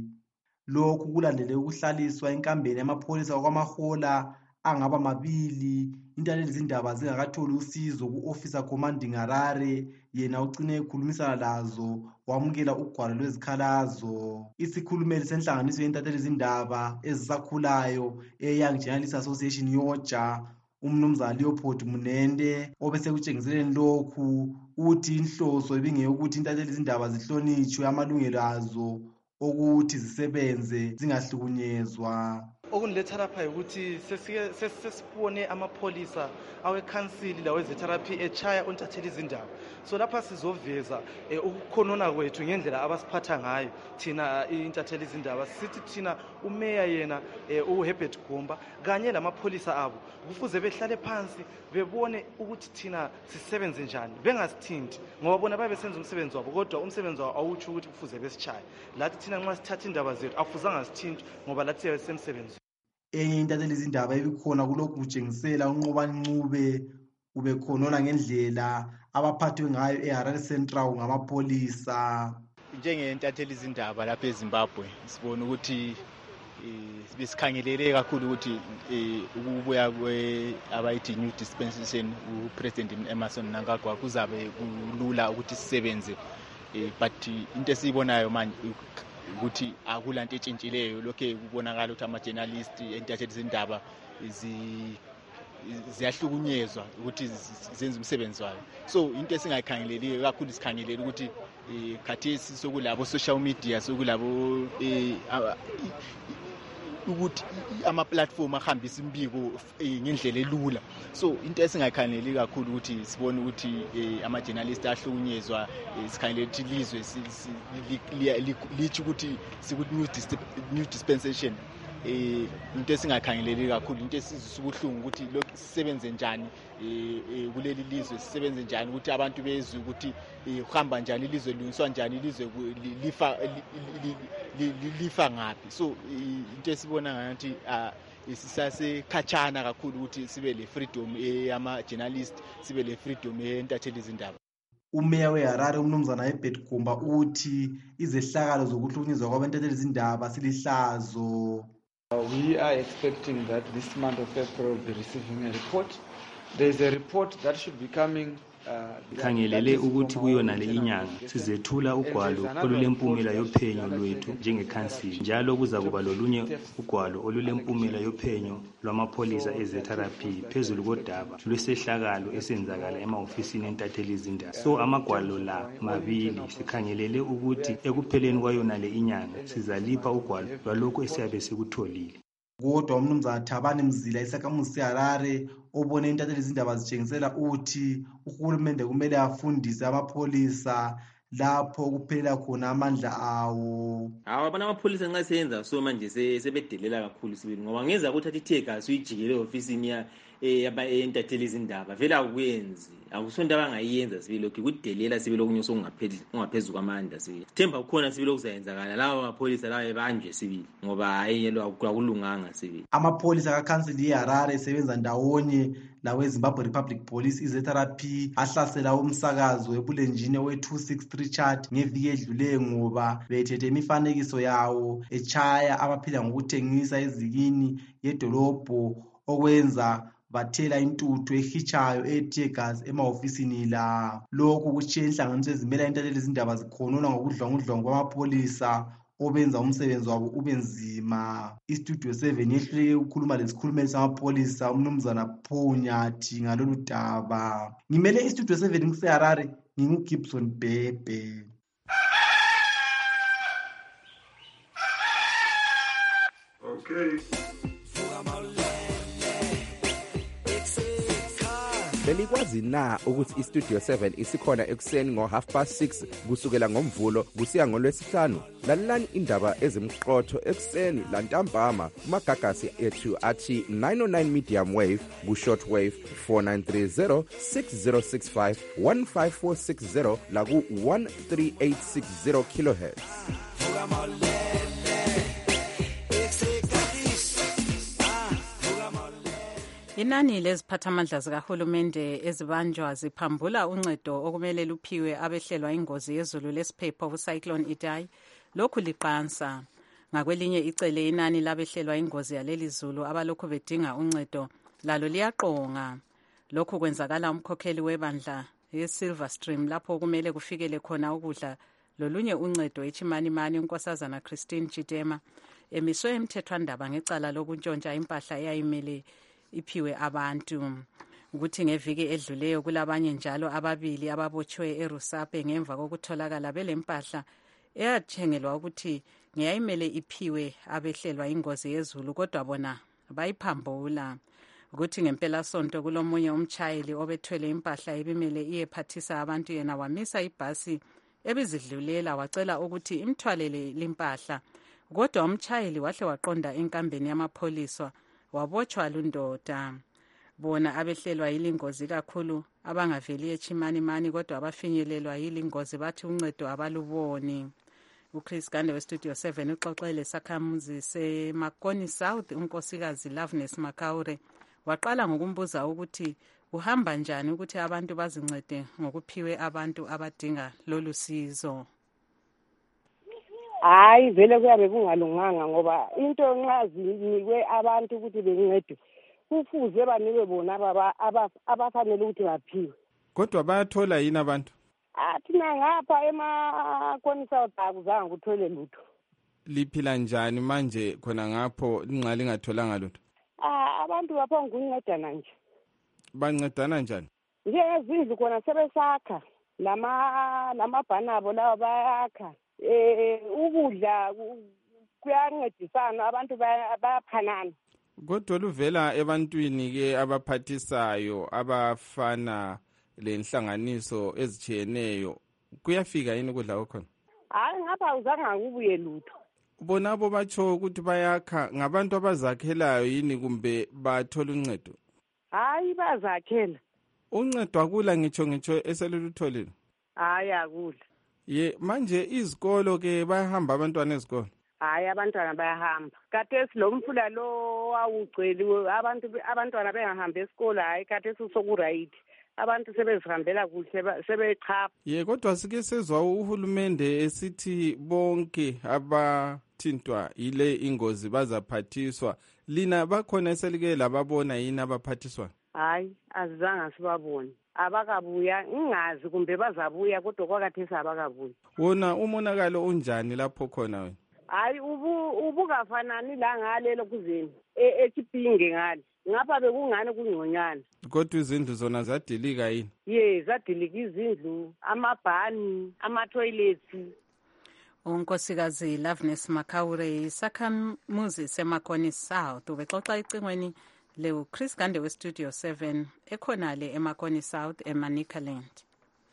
Lokhu kulandele ukuhlaliswa enkambeni yamapholisa kwamahola angaba mabili intatheli izindaba zingakatholi usizo ku-officer commanding Harare yena ucine ekhulumisana lazo wamukela ugwalo lwezikhalazo. Isikhulumeli senhlanganiso yentatheli izindaba ezisakhulayo eYoung Journalists Association yoja umnumzana Leopold Munende obesekutshengiseleni lokhu uthi inhloso ibingeyokuthi intatheli izindaba zihlonitshwe amalungelo azo ukuthi zisebenze zingahlukunyezwa. Okuniletha lapha ukuthi sesibone amapholisa awekhansili lawezitherapy echaya untatheli izindaba. So lapha sizoveza ukukhonona kwethu ngendlela abasiphatha ngayo thina intatheli izindaba. Sithi thina umeya yena uHerbert Gumba kanye lamapholisa abo kufuze behlale phansi bebone ukuthi thina sisebenze njani bengasithinti ngoba bona babe senza umsebenzi wabo kodwa umsebenzi wabo awuthi ukuthi kufuze besitshaye lathi thina nxa sithatha indaba zethu afuzanga sithinti ngoba lathi siyasemsebenzi. Enye intatheli izindaba ebikhona kulokhu kutshengisela unqobani ncube ubekhonona ngendlela abaphathwe ngayo eHarare Central ngamapolisa. Njengentatheli izindaba lapha eZimbabwe sibona ukuthi besikhangelele kakhulu ukuthi ukubuya kwe abayithi new dispensation uPresident Emmerson Mnangagwa kuzabe kulula ukuthi sisebenze but into esiyibonayo manje ukuthi akulanto etshintshileyo lokho kubonakala ukuthi ama-journalist entatheli izindaba ziyahlukunyezwa ukuthi zenze umsebenzi wayo. So into esingayikhangeleliyo kakhulu sikhangelela ukuthi khathesi sokulabo social media sokulabo ukuthi ama-platform ahambisa imbiko ngendlela elula. So into esingayikhangeleli kakhulu ukuthi sibone ukuthi ama-journalist ahlukunyezwa, sikhangelele ukuthi ilizwe lithi ukuthi siku-new dispensation. Eh into esingakhangeleli kakhulu, into esizisa ubuhlungu ukuthi lokhu sisebenze njani kuleli lizwe, sisebenze njani ukuthi abantu bezwe ukuthi uhamba njani ilizwe, liniswa njani ilizwe, lifa lifa ngapi. So into esibona ngathi isisase khatshana kakhulu ukuthi sibe le freedom eyama journalist, sibe le freedom yentatheli izindaba. Umeya weHarare umnumzana eBert Gumba uthi izehlakalo zokuhlukunyezwa kwabentatheli izindaba silihlazo. We are expecting that this month of April will be receiving a report. There is a report that should be coming. Khangelele ukuthi kuyona le inyanga sizethula ugwalo olulempumela yophenyo lwethu njengekhansili, njalo kuza kuba lolunye ugwalo olulempumela yophenyo lwamapholisa ezetherapy phezulu kodaba lwesehlakalo esenzakala emahofisini entatheli izindaba. So amagwalo la mabili sikhangelele ukuthi ekupheleni kwayona le inyanga sizalipha ugwalo lwalokho esiyabe sikutholile. Kodwa umnumzana Thabani Mzila isakhamuzi seHarare obone intatheli izindaba zitshengisela uthi uhulumende kumele afundise amapholisa lapho kuphelela khona amandla awo. Hawa bana amapholisa nxa seyenza so manje sebedelela kakhulu sibili, ngoba ngeza ukuthi athi tegas uyijikele ofisini ya yaba entatheli izindaba vele akuyenzi, akusonto abangayenza sibili lokho kudelela sibili okunyuso kungaphezulu kungaphezulu kwamandla sibili. Themba kukhona sibili okuzayenzakala lawo amapholisa lawo ebanjwe sibili, ngoba ayelo akulunganga sibili. Amapholisa kaCouncil yeHarare sebenza ndawonye lawe Zimbabwe Republic Police izetherapy ahlasela umsakazo webulenjini we two sixty-three chart ngeviki edluleyo ngoba bethethe imifanekiso yawo echaya abaphila ngokuthengisa ezikini yedolobho okwenza bathela intuthu ehichayo etegas emahofisini la. Lokhu kutshiye inhlanganiso ezimela intatheli izindaba zikhonona ngokudlwangudlwangu kwamapholisa obenza umsebenzi wabo ube nzima. Istudio seven yehluleke ukukhuluma lesikhulumeli samapholisa umnumzana Phonyathi ngalolu daba. Ngimele istudio seven kuseHarare, nginguGibson Bebe. Okay. Belikwazi na ukuthi iStudio seven isikhona ekuseni ngo half past six kusukela ngomvulo kusiya ngolwesihlanu? Lalelani indaba ezimqotho ekuseni lantambama kumagagasi ethu athi nine oh nine medium wave ku short wave four nine three zero six zero six five one five four six zero la ku one three eight six zero kilohertz. Inani leziphathamandla zikahulumende ezibanjwa ziphambula uncedo okumele luphiwe abehlelwa ingozi yezulu lesiphepho uCyclone Idai. Lokhu liqansa. Ngakwelinye icele inani labehlelwa ingozi yaleli zulu abalokhu bedinga uncedo lalo liyaqonga. Lokhu kwenzakala umkhokheli webandla yeSilver Stream lapho kumele kufikele khona ukudla lolunye uncedo eChimanimani unkosazana Christine Chidema emiswe emthethwandaba ngecala lokuntshontsha impahla eyayimele iphiwe abantu. Ukuthi ngeviki edluleyo kulabanye njalo ababili ababotshwe eRusape ngemva kokutholakala belempahla eyathengelwa ukuthi ngeyayimele iphiwe abehlelwa ingozi yezulu kodwa bona bayiphambula. Ukuthi ngempela sonto kulomunye umchayeli obethwele impahla ebimele iyephathisa abantu yena wamisa ibhasi ebizidlulela wacela ukuthi imthwalele limpahla, kodwa umchayeli wahle waqonda enkambeni yamapholisa wabotshwa lundoda. Bona abehlelwa yilingozi kakhulu abangaveli eChimanimani kodwa abafinyelelwa yilingozi bathi uncedo abaluboni. uChris Gande weStudio seven uxoxele sakhamuzi seMakoni South unkosikazi Loveness Makaure waqala ngokumbuza ukuthi uhamba njani ukuthi abantu bazincede ngokuphiwe abantu abadinga lolu sizo. Hayi vele kuyabe kungalunganga ngoba into nxa zinikwe abantu ukuthi bencede kufuze banikwe bona baba abafanele ukuthi baphiwe. Kodwa bayathola yini abantu? Ah thina ngapha eMakoni South akuzange kuthole lutho. Liphila njani manje khona ngapho inqa lingatholanga lutho? Ah abantu bapha nguncedana nje. Bancedana njani? Njengezindlu khona sebesakha lama lamabhanabo lawa bayakha. Eh ukudla kuyancedisana abantu bayaphanana. Kodwa luvela ebantwini-ke abaphathisayo abafana lenhlanganiso ezijiyeneyo kuyafika yini ukudla kwakhona? Hayi ngapha awuzange akubuye lutho. Bonabo batsho ukuthi bayakha ngabantu abazakhelayo yini kumbe bathola uncedo? Hayi bazakhela. Uncedo akula ngitsho ngitsho eselulutholile? Hayi akula. Ye manje izikolo ke bayahamba abantwana ezikolo? Hayi abantwana bayahamba. Khathesi lo mfula lo wawugcwele abantu abantwana bengahambi esikolo hayi khathesi usokuright. Abantu sebezihambela kuhle sebechapha. Ye kodwa sike sezwa uhulumende esithi bonke abathintwa ile ingozi bazaphathiswa. Lina bakhona eselike lababona yini abaphathiswa? Hayi azange sibabone. Abakabuya ingazi kumbe bazabuya kodwa kwakathesi abakabuya. Wona umonakalo unjani lapho khona wena? Hayi ubu ubukafanani la ngalelo kuzeni eKipinge ngale. Ngapha bekungane kungconyana. Kodwa izindlu zona zadilika yini? Ye zadilika izindlu, amabhani, ama-toilets. Unkosikazi Loveness Makaure isakhamuzi seMakoni South ubexoxa icingweni le Chris Gande we Studio seven ekhonale eMakoni South eManicaland.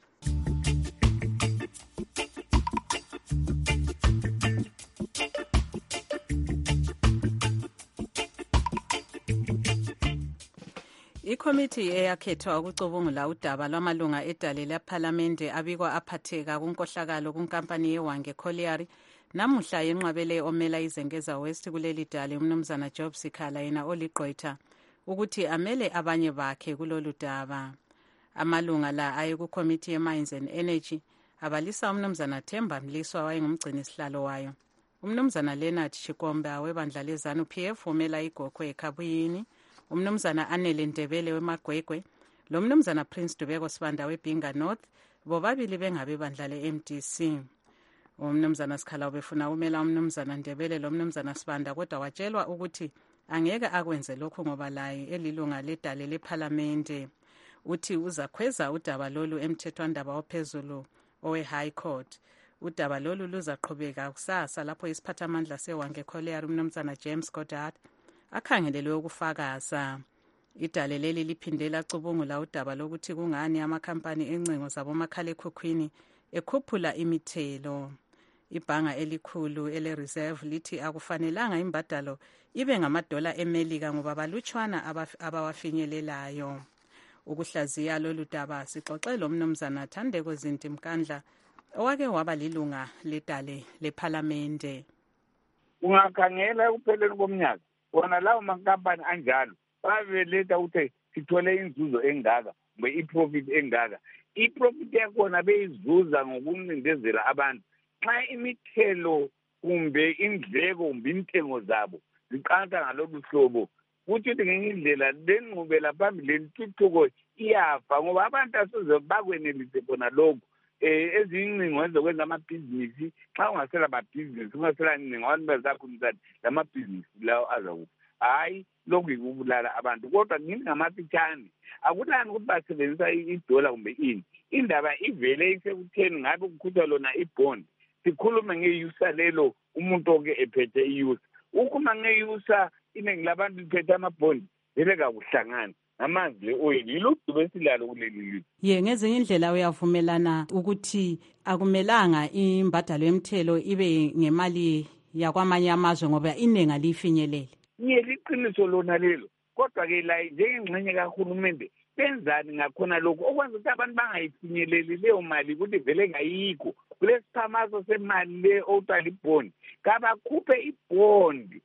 Ikomiti eyakhethwa ukucubungula udaba lwamalunga edale lephalamende abikwa aphatheka kunkohlakalo kunkampani yeWange Colliery namuhla yenqabele omela izengeza West kuleli dale umnumzana Job Sikhala yena oligqwetha ukuthi amele abanye bakhe kulolu daba. Amalunga la aye kukomiti ye-Mines and Energy abalisa umnumzana Themba Mliswa wayengumgcini sihlalo wayo. Umnumzana Leonard Chikomba webandla lezanu P F umela igokwe eKhabuyini. Umnumzana Anele Ndebele weMagwegwe, lo mnumzana Prince Dubeko Sibanda weBinga North, bobabili bengabe bandla le-M D C. Umnumzana Sikhala ubefuna umela umnumzana Ndebele lo mnumzana Sibanda kodwa watshelwa ukuthi angeke akwenze lokho ngoba laye elilunga ledale lephalamende. Uthi uzakhweza udaba lolu emthethwandaba ophezulu owe-High Court. Udaba lolu luzaqhubeka kusasa lapho isiphathamandla seWange Colliery umnumzana James Goddard akhangelelwe ukufakaza. Idale leli liphinde lacubungula udaba lokuthi kungani amakhampani encingo zabomakhalekhukhwini ekhuphula imithelo. Ibhanga elikhulu ele-reserve lithi akufanelanga imbadalo ibe ngamadola eMelika ngoba balutshwana abawafinyelelayo. Ukuhlaziya lolu daba sixoxe lo mnumzana Thandeko Zinti Mkandla owake waba lilunga ledale lephalamende. Ungakhangela ekupheleni komnyaka wona lawo mankampani anjalo babeletha ukuthi sithole inzuzo engaka kumbe iprofit engaka. Iprofit yakhona beyizuza ngokuncindezela abantu xa imithelo kumbe indleko kumbe intengo zabo ziqanta ngalolu hlobo. Kuthi ngenye indlela lenqubela phambili lentuthuko iyafa ngoba abantu asoze bakwenelise bona lokho. Eh ezincingo ezokwenza amabhizinisi xa ungasela amabhizinisi ungasela ningi abantu bazakhulisa lamabhizinisi lawo azakuba hayi lokhu ikubulala abantu kodwa ngini ngamafitshane akulani ukuthi basebenzisa idola kumbe ini. Indaba ivele isekutheni ngabe kukhutshwa lona ibond sikhulume ngeyusa lelo umuntu oke ephethe iyusa ukhuma ngeyusa iningi labantu liphethe amabond vele kakuhlangana amanzi le-oil yilokhu besilalo kuleli lizwe. Ye ngezinye indlela uyavumelana ukuthi akumelanga imbadalo yemthelo ibe ngemali yakwamanye amazwe ngoba inenga lifinyelele. Nye liqiniso lona lelo kodwa-ke la njengengxenye kahulumende benzani ngakhona lokhu okwenza ukuthi abantu bangayifinyeleli leyo mali ukuthi vele ngayikho kule siphamaso semali le okuthiwa libhondi kabakhuphe ibhondi.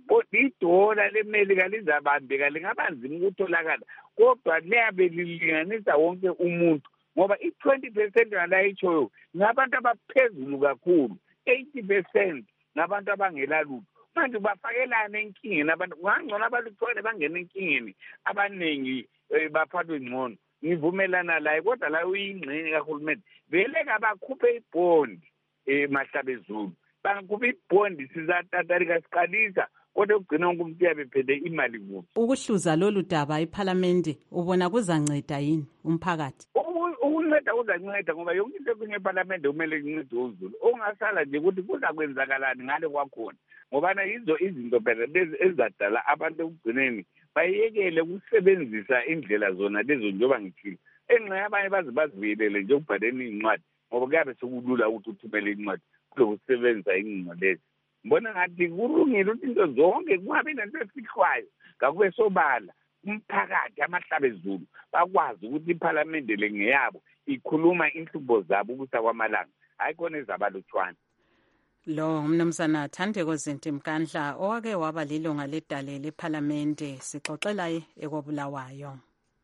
Idola leMelika lizabambeka lingabanzima ukutholakala kodwa liyabe lilinganisa wonke umuntu ngoba i-twenty percent ngalayitshoyo ngabantu abaphezulu kakhulu, eighty percent ngabantu abangela lutho. Manje bafakelana enkingeni abantu ngangcono abaluthwane bangena enkingeni abaningi baphathwe ngcono. Ngivumelana laye kodwa la uyingxenye kahulumende vele kabakhuphe ibhondi emahlabezulu bangakhupha ibhondi sizatatarika siqalisa kodwa ukugcina wonke umuntu uyabe ephethe imali kubo. Ukuhluza lolu daba ephalamende ubona kuzanceda yini umphakathi? Ukunceda kuzanceda ngoba yonke into kwenye ephalamende kumele kuncede uzulu. Ongasala nje ukuthi kuzakwenzakalani ngale kwakhona ngobana yizo izinto phela lezi ezadala abantu ekugcineni bayekele ukusebenzisa indlela zona lezo njengoba ngithile enxa yabanye baze bazibuyelele nje ukubhaleni iy'ncwadi ngoba kuyabe sekulula ukuthi uthumele incwadi kulokusebenzisa ingcingo lezi. Mbona ngathi kulungile ukuthi into zonke kungabi nento efihlwayo ngakube sobala umphakathi amahlabezulu bakwazi ukuthi iphalamende le ngeyabo ikhuluma inhlupho zabo ukusa kwamalanga hayi khona ezabalutshwana. Lo umnumzana Thandeko Zinti Mkandla owake waba lilunga ledale lephalamende sixoxela ekwabulawayo.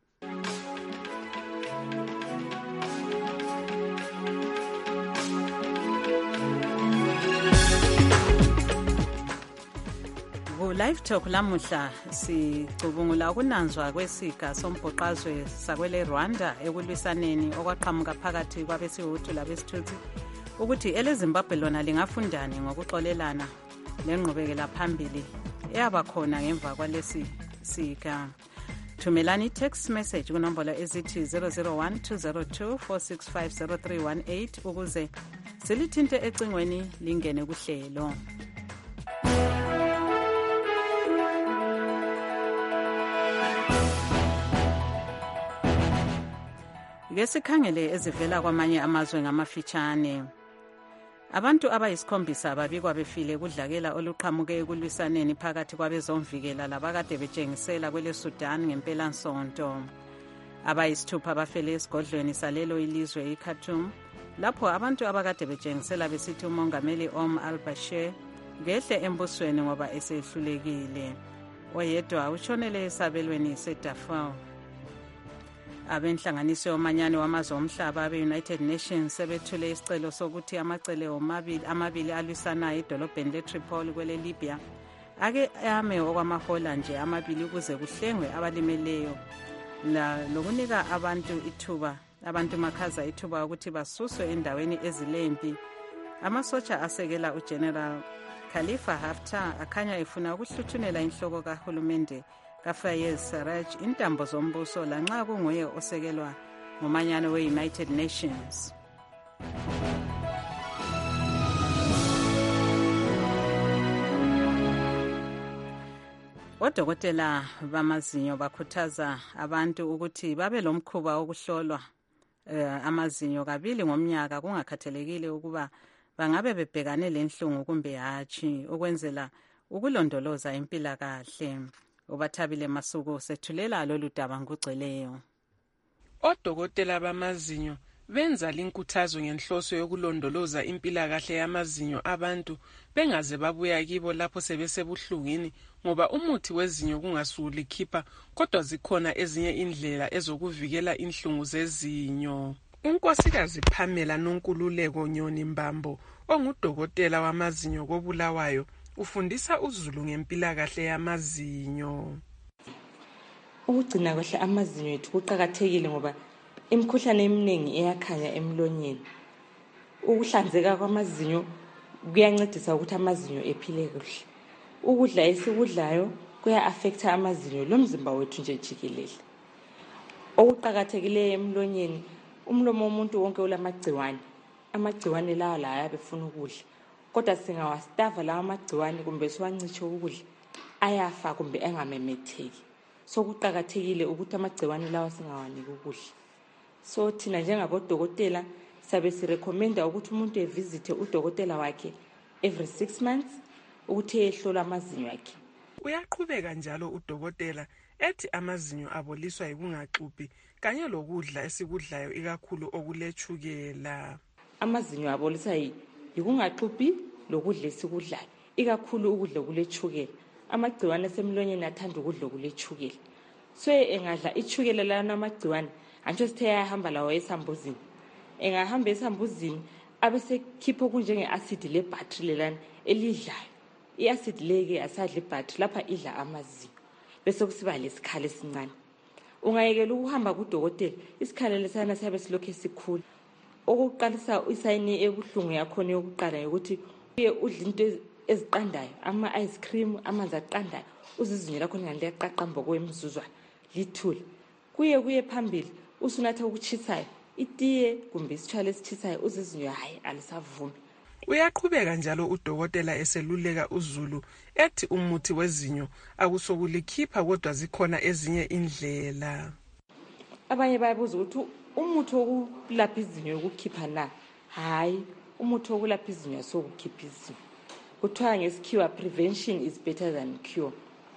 Live Talk lamuhla sicubungula ukunanzwa kwesiga sombhoqazwe sakwele Rwanda ekulwisaneni okwaqhamuka phakathi kwabesiHutu labesitutsi ukuthi eleZimbabwe lona lingafundani ngokuxolelana lenqubekela phambili eyaba khona ngemva kwalesi siga. Thumelani i-text message kunombolo ezithi zero zero one two zero two four six five zero three one eight ukuze silithinte ecingweni lingene kuhlelo. Ngesikhangele ezivela kwamanye amazwe ngamafitshane. Abantu abayisikhombisa babikwa befile kudlakela oluqhamuke ekulwisaneni phakathi kwabezomvikela labakade betshengisela kwele Sudan ngempela-nsonto. Abayisithupha bafele esigodlweni salelo ilizwe iKhartoum lapho abantu abakade betshengisela besithi umongameli Omar al-Bashir ngehle embusweni ngoba esehlulekile. Oyedwa utshonele esabelweni seDarfur. Abenhlanganiso yomanyano wamazwe omhlaba abe-United Nations sebethule isicelo sokuthi amacele omabili amabili alwisanayo edolobheni leTripoli kwele Libya ake ame okwamahola nje amabili ukuze kuhlengwe abalimeleyo lokunika abantu ithuba abantu makhaza ithuba ukuthi basuswe endaweni ezilempi. Amasotsha asekela uGeneral Khalifa Haftar akhanya efuna ukuhluthunela inhloko kahulumende kaFayez Sarraj intambo zombuso lanxa kunguye osekelwa ngomanyano we-United Nations. Odokotela bamazinyo bakhuthaza abantu ukuthi babe lomkhuba wokuhlolwa uh, amazinyo kabili ngomnyaka kungakhathalekile ukuba bangabe bebhekane lenhlungu kumbe hatshi ukwenzela ukulondoloza impilakahle. Ubathabile Masuku sethulela lolu daba ngugcweleyo. Odokotela bamazinyo benza linkuthazo ngenhloso yokulondoloza impilakahle yamazinyo abantu bengaze babuya kibo lapho sebesebuhlungini ngoba umuthi wezinyo kungasulikhipha kodwa zikhona ezinye indlela ezokuvikela inhlungu zezinyo. Unkosikazi Pamela Nonkululeko Nyoni Mbambo ongudokotela wamazinyo koBulawayo ufundisa uZulu ngempilakahle yamazinyo. Ukugcina kahle amazinyo ethu kuqhakathekile ngoba imikhuhlane eminingi eyakhanya emlonyeni. Ukuhlanzeka kwamazinyo kuyancedisa ukuthi amazinyo ephile kuhle. Ukudla esikudlayo kuya affecta amazinyo lomzimba wethu nje jikelele. Okuqhakathekileyo emlonyeni umlomo womuntu wonke ulamagciwane. Amagciwane lawa la ayabefuna ukudla. Kodwa singawastava lawa amagciwane kumbe siwancitshe ukudla ayafa kumbe engamemetheki. So kuqhakathekile ukuthi amagciwane lawa singawaniki ukudla. So thina njengabodokotela sabe sirecommenda ukuthi umuntu evisite udokotela wakhe every six months ukuthi ehlolwe amazinyo akhe. Uyaqhubeka njalo udokotela ethi amazinyo aboliswa yikungaxubhi kanye lokudla esikudlayo ikakhulu okulechukela. Amazinyo abolisa yikungaxubhi lokudla esikudlayo ikakhulu ukudla okulechukela. Amagciwane asemlonyeni athanda ukudla okulechukela. So engadla ichukela lana amagciwane antsho sithe yahamba lawo esambuzini. Engahamba esambuzini abese khipha okunjenge acid le battery lelana elidlayo. I-acid leke asadla ibattery lapha idla amazinyo. Bese kusiba lesikhala esincane. Ungayekela ukuhamba kudokotela isikhala lesana siyabe silokho esikhulu. Okuqalisa isayini ebuhlungu yakhona yokuqala ukuthi uye udla into eziqandayo ama ice cream amanzi aqandayo uzizinyo lakho ngani liyaqaqamba kwemizuzwana lithule. Kuye kuye phambili usunatha ukuchisayo itiye kumbe isitshwala esitshisayo uzizinyo hayi alisavumi. Uyaqhubeka njalo udokotela eseluleka uZulu ethi umuthi wezinyo akusokulikhipha kodwa zikhona ezinye indlela. Abanye bayabuza ukuthi umuthi wokulapha izinyo ukukhipha na? Hayi, umuthi wokulapha izinyo asokukhipha izinyo. Kuthiwa ngesikhiwa prevention is better than cure.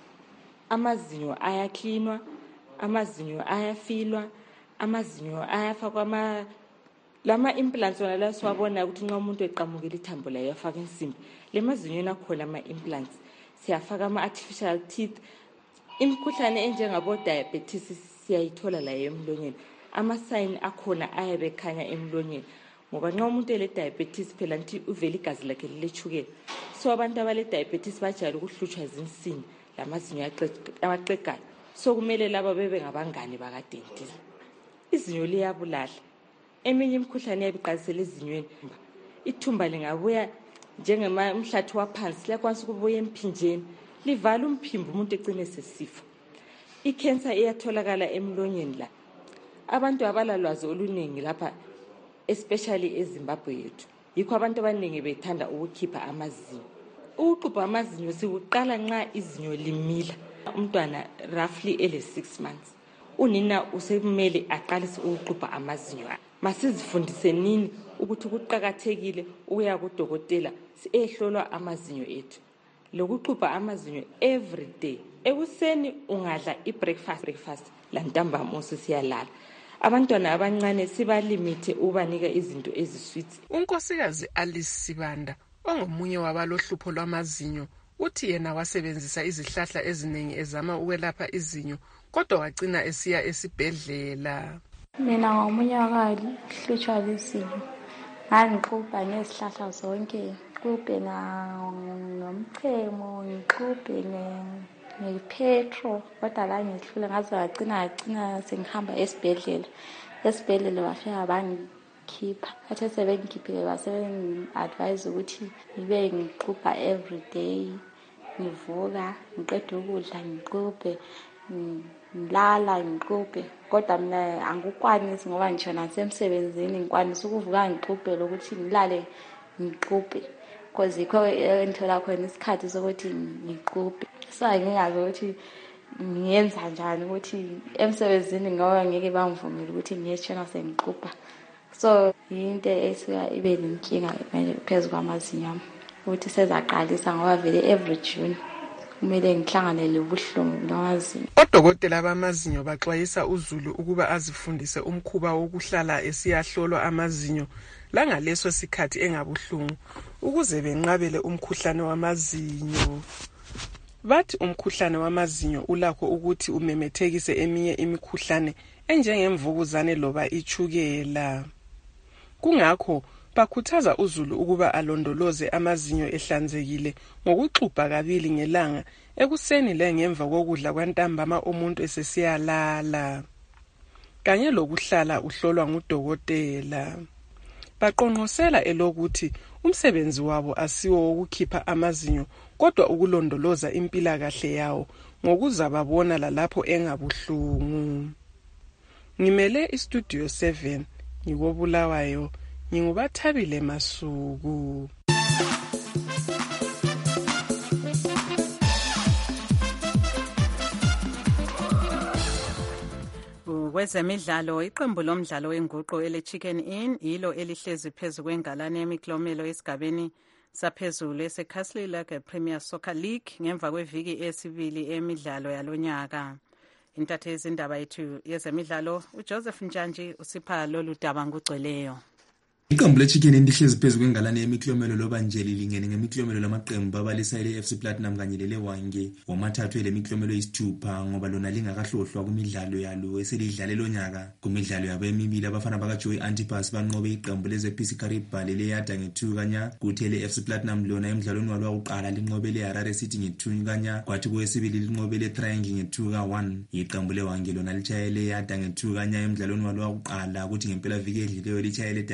Amazinyo ayaklinwa, amazinyo ayafilwa, amazinyo ayafakwa ama lama implants wona la siwabona ukuthi nxa umuntu eqamukela ithambo layo yafaka insimbi. Le mazinyo nakhona ama implants siyafaka ama artificial teeth. Imikhuhlane enjengabo diabetes siyayithola la emlonyeni. Ama sign akhona ayabe ekhanya emlonyeni. Ngoba nxa umuntu ele diabetes phela nti uvela igazi lakhe lilechukela. So abantu abale diabetes bajayele ukuhlutshwa zinsini lamazinyo amaqeqayo. So kumele laba bebe ngabangane baka dentist. Izinyo liyabulala. Eminye imikhuhlane yabiqalisela ezinyweni. Ithumba lingabuya njengema umhlathi waphansi lakwanisa ukubuya emphinjeni. Livala umphimbo umuntu ecine sesifa. I-cancer iyatholakala emlonyeni la. Abantu abalalwazi oluningi lapha especially eZimbabwe yethu. Yikho abantu abaningi bethanda ukukhipha amazinyo. Ukuxubha amazinyo sikuqala nxa izinyo limila. Umntwana roughly ele six months. Unina usemele aqalise ukuxubha amazinyo. Masizifundise nini ukuthi kuqhakathekile ukuya kudokotela siyehlolwa amazinyo ethu. Lokuxubha amazinyo every day. Ekuseni ungadla i-breakfast breakfast lantambama usiyalala. Abantwana abancane sibalimite ubanika izinto ezisweets. Unkosikazi Alice Sibanda ongomunye wabalohlupho lwamazinyo uthi yena wasebenzisa izihlahla eziningi ezama ukwelapha izinyo kodwa wagcina esiya esibhedlela. Mina ngomunye wakali hlutshwa lizinyo. Ngangixubha ngezihlahla zonke, ngixubhe nomchemo, ngixubhe ngepetro, kodwa la ngihlula ngaze wagcina wagcina sengihamba esibhedlela. Esibhedlela bafika bangikhipha. Athe sebengikhiphile basengi-advise ukuthi ngibe ngixubha every day, ngivuka, ngiqeda ukudla ngixubhe, ngilala ngixubhe. Kodwa mina angikwanisi ngoba ngisho nasemsebenzini ngikwanisa ukuvuka ngixubhe lokuthi ngilale ngixubhe. Because yikho engithola khona isikhathi sokuthi ngixubhe. So ngingazi ukuthi ngiyenza njani ukuthi emsebenzini ngoba ngeke bangivumele ukuthi ngiyetshona sengixubha. So into esuka ibe nenkinga phezulu kwamazinyo ami ukuthi sezaqalisa ngoba vele every June kumele ngihlangane lobuhlungu lwamazinyo. Odokotela bamazinyo baxwayisa uZulu ukuba azifundise umkhuba wokuhlala esiyahlolwa amazinyo langaleso sikhathi engabuhlungu ukuze benqabele umkhuhlane wamazinyo. Bathi umkhuhlane wamazinyo ulakho ukuthi umemethekise eminye imikhuhlane enjengemvukuzane loba ichukela. Kungakho bakhuthaza uZulu ukuba alondoloze amazinyo ehlanzekile ngokuxubha kabili ngelanga ekuseni lengemva kokudla kwantambama umuntu esesiyalala. Kanye lokuhlala uhlolwa ngudokotela. Baqonqosela elokuthi umsebenzi wabo asiwo wokukhipha amazinyo kodwa ukulondoloza impilakahle yawo ngokuzababona lalapho engabuhlungu. Ngimele istudio seven ngikobulawayo ngingubathabile Masuku. Kwezemidlalo iqembu lomdlalo wenguqu ele Chicken Inn yilo elihlezi phezulu kwengalane yemiklomelo esigabeni saphezulu eseCastle Lake Premier Soccer League ngemva kweviki esibili emidlalo yalonyaka. Intatheli indaba yethu yezemidlalo uJoseph Njanji usipha lolu daba ngugcweleyo. Iqembu leChicken Inn lihlezi phezulu kwengalane yemiklomelo loba nje lilingene ngemiklomelo lamaqembu abalisa ile F C Platinum kanye lele Wange womathathu ele miklomelo isithupha ngoba lona lingakahlohlwa kumidlalo yalo eselidlale lonyaka. Kumidlalo yabo emibili abafana bakaJoy Antipas banqobe iqembu leze P C Karibha lele yada nge-two kanya kuthi ele F C Platinum lona emidlalweni walo wokuqala linqobe le Harare City nge-two kanya kwathi kwesibili linqobe le Triangle nge-two ka one. Iqembu le Wange lona lichayele yada nge-two kanya emidlalweni walo wokuqala kuthi ngempela viki edlileyo lichayele Dynamos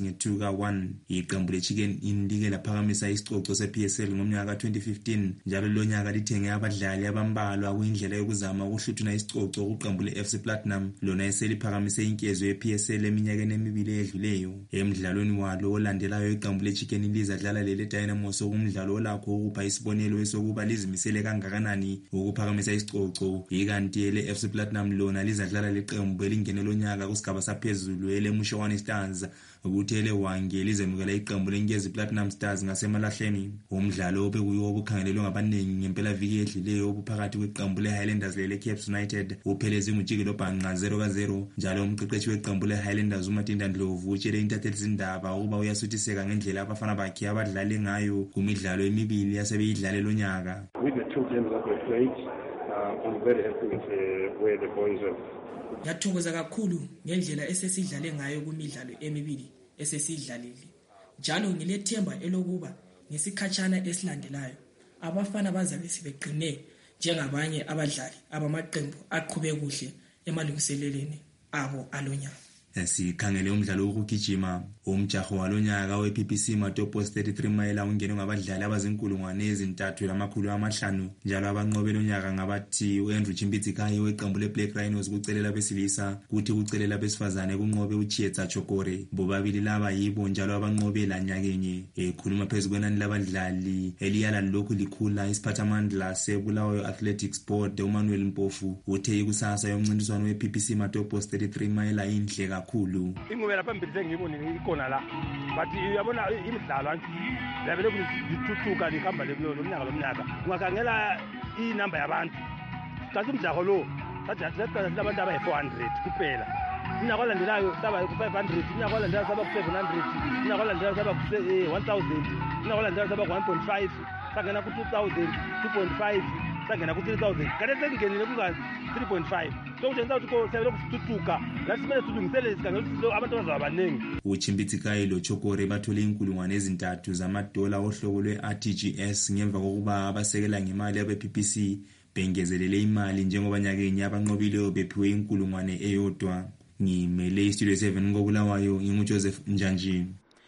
nge-two ka one. Iqembu le-Chicken Inn like laphakamisa isicoco se-P S L ngomnyaka ka-twenty fifteen njalo lo nyaka lithenge abadlali abambalwa kuyindlela yokuzama ukuhluthuna isicoco kuqembu le-F C Platinum lona eseliphakamise inkezo ye-P S L eminyakeni emibili edluleyo. Emidlalweni walo olandelayo iqembu le-Chicken Inn lizadlala lele Dynamos okumdlalo olakho ukupha isibonelo esokuba lizimisele kangakanani ukuphakamisa isicoco. Ikanti ele-F C Platinum lona lizadlala leqembu elingene lo nyaka kusigaba saphezulu ele-Mushowane Stars ukuthi ele Hwange lizemukela iqembu leNkezi Platinum Stars ngasemalahleni. Umdlalo obekuyiwo obukhangelelwe ngabaningi ngempela viki edluleyo obuphakathi kweqembu le-Highlanders lele-Caps United upheleze ngujikelo bhanqa zero ka zero njalo umqeqeshi weqembu le-Highlanders uMatinda Ndlovu utshele intatheli zindaba ukuba uyasuthiseka ngendlela abafana bakhe abadlale ngayo kumidlalo emibili yasebeyidlale lo nyaka. With the two games that were played, uh, I'm very happy with uh, where the boys are. Ngiyathokoza kakhulu ngendlela esesidlale ngayo kumidlalo emibili esesidlalile. Njalo ngilethemba elokuba ngesikhatshana esilandelayo abafana bazabe sibeqine njengabanye abadlali abamaqembu aqhube kuhle emalungiseleleni abo alonyaka. Sikhangele umdlalo wokugijima umjaho walonyaka we-P P C Matopos thirty-three mile ungenwe ngabadlali abazinkulungwane ezintathu lamakhulu amahlanu njalo abanqobela unyaka ngabathi uAndrew Chimbitikayi weqembu le-Black Rhinos kucelela besilisa kuthi kucelela besifazane kunqobe uChietsa Chokore. Bobabili laba yibo njalo abanqobela nyakenye. Ekhuluma phezu kwenani labadlali eliyala lokhu likhula isiphathamandla seBulawayo Athletics Board uManuel Mpofu uthe ikusasa yomncintiswano we-P P C Matopos thirty-three mile ayinhle kakhulu. Ingubela phambili sengiyibonile ikhona la but uyabona imidlalo yabele kuthuthuka lihamba lelo lomnyaka lomnyaka ungakhangela inamba yabantu kanti umdlalo lo sathi labantu abayi four hundred kuphela. Unyaka olandelayo saba ku five hundred, unyaka olandelayo saba ku seven hundred, unyaka olandelayo saba ku one thousand, unyaka olandelayo saba ku one point five, sagena ku two thousand, two point five, sagena ku three thousand. Kade sengenile kuka three point five. So njenza ukuthi ko sebele kusithuthuka lasimele silungisele isikangelo ukuthi abantu bazaba abaningi. uChimbitikayi lo Chokore bathole inkulungwane ezintathu zamadola ohlobo lwe-R T G S ngemva kokuba abasekela ngemali abe-P P C bengezelele imali njengoba nyakenye abanqobileyo bephiwe inkulungwane eyodwa. Ngimele iStudio seven ngokulawayo nginguJoseph Njanji.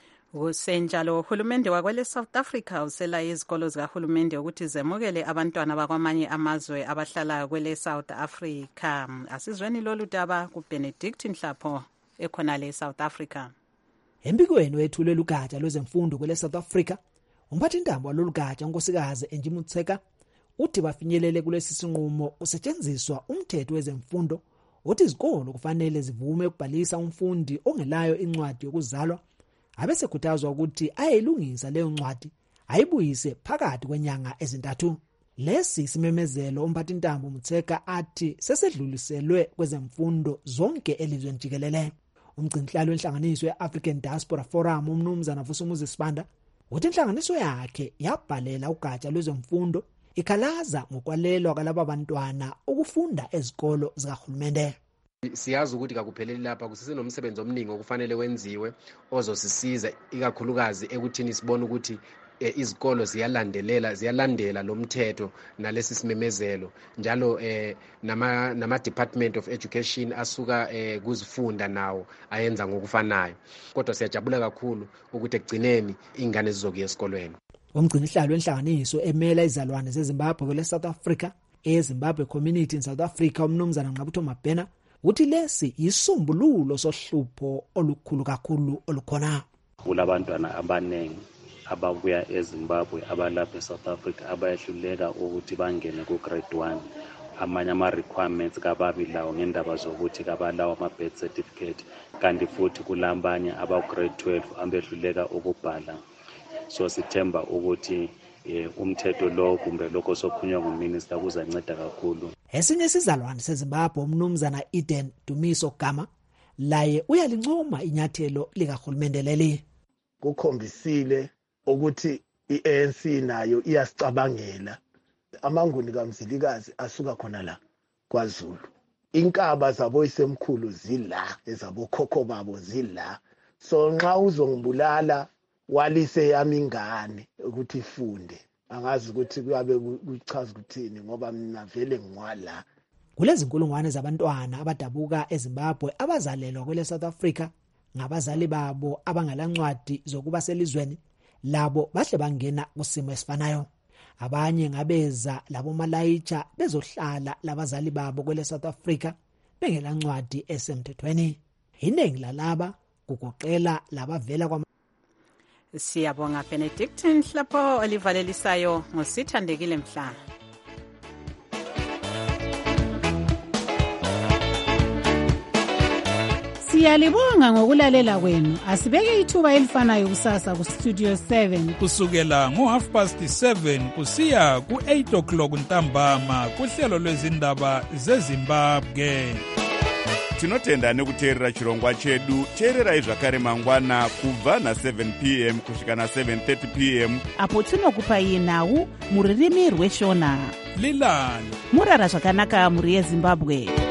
Usenjalo uhulumende wakwele South Africa usela izikolo zikahulumende ukuthi zemukele abantwana bakwamanye amazwe abahlala kwele South Africa. Asizweni lolu daba kuBenedict Nhlapho ekhona le South Africa. Embikweni wethulela ugatsha lwezemfundo kwele South Africa, umphathintambo walolu gatsha unkosikazi Angie Motshekga uthi bafinyelele kulesi sinqumo usetshenziswa umthetho wezemfundo uthi izikolo kufanele zivume ukubhalisa umfundi ongelayo incwadi yokuzalwa abese khuthazwa ukuthi ayilungisa leyo ncwadi ayibuyise phakathi kwenyanga ezintathu. Lesi simemezelo umphathintambo Motshekga athi sesedluliselwe kwezemfundo zonke elizweni jikelele. Umgcinhlalo wenhlanganiso ye-African Diaspora Forum umnumzana Vusumuzi Sibanda uthi inhlanganiso yakhe yabhalela ugatsha lwezemfundo ikhalaza ngokwalelwa kwalaba bantwana ukufunda ezikolo zikahulumende. Siyazi ukuthi kakupheleli lapha kusesenomsebenzi omningi okufanele wenziwe ozosisiza ikakhulukazi ekuthini sibone ukuthi eh, izikolo ziyalandelela ziyalandela lo mthetho nalesi simemezelo njalo eh, nama nama Department of Education asuka eh, kuzifunda nawo ayenza ngokufanayo. Kodwa siyajabula kakhulu ukuthi ekugcineni ingane zizokuya esikolweni. Umgcinhlalo wenhlanganiso emela izalwane zeZimbabwe kwele South Africa eZimbabwe Community in South Africa umnumzana Ngqabutho Mabhena uthi lesi yisumbululo sohlupho olukhulu kakhulu olukhona. Kulabantwana abanengi ababuya eZimbabwe abalapha eSouth Africa abayahluleka ukuthi bangene ku grade one. Amanye ama requirements kababi lawo ngendaba zokuthi kabalawo ama birth certificate kanti futhi kulambanye aba grade twelve abehluleka ukubhala. So sithemba ukuthi umthetho lo kumbe lokho sokhunywa nguminister kuzanceda kakhulu. Esinye isizalwane seZimbabwe umnumzana Eden Dumiso Gama laye uyalincoma inyathelo likahulumende leli. Kukhombisile ukuthi i-A N C nayo iyasicabangela. Amanguni kaMzilikazi asuka khona la kwaZulu. Inkaba zabo isemkhulu zila ezabo khokho babo zila. So nxa uzongibulala walise yami ingane ukuthi ifunde angazi ukuthi kuyabe kuchaza ukuthini ngoba mina vele ngwala. Kulezi inkulungwane zabantwana abadabuka eZimbabwe abazalelwa kwele South Africa ngabazali babo abangalancwadi zokuba selizweni, labo bahle bangena kusimo esifanayo. Abanye ngabeza labo malayitsha bezohlala labazali babo kwele South Africa bengelancwadi esemthethweni. Iningi lalaba kugoqela labavela kwa Siyabonga Benedictine lapho olivalelisayo ngosithandekile mhla. Siyalibonga ngokulalela kwenu. Asibeke ithuba elifanayo kusasa ku Studio seven kusukela ngo half past seven kusiya ku eight o'clock ntambama kuhlelo lwezindaba zeZimbabwe. Tinotenda nekuteerera chirongwa chedu. Teererai zvakare mangwana kubva na seven p m kusvika na seven thirty p m apo tinokupai nhau muririmi rweshona. Lilani murara zvakanaka muri yeZimbabwe.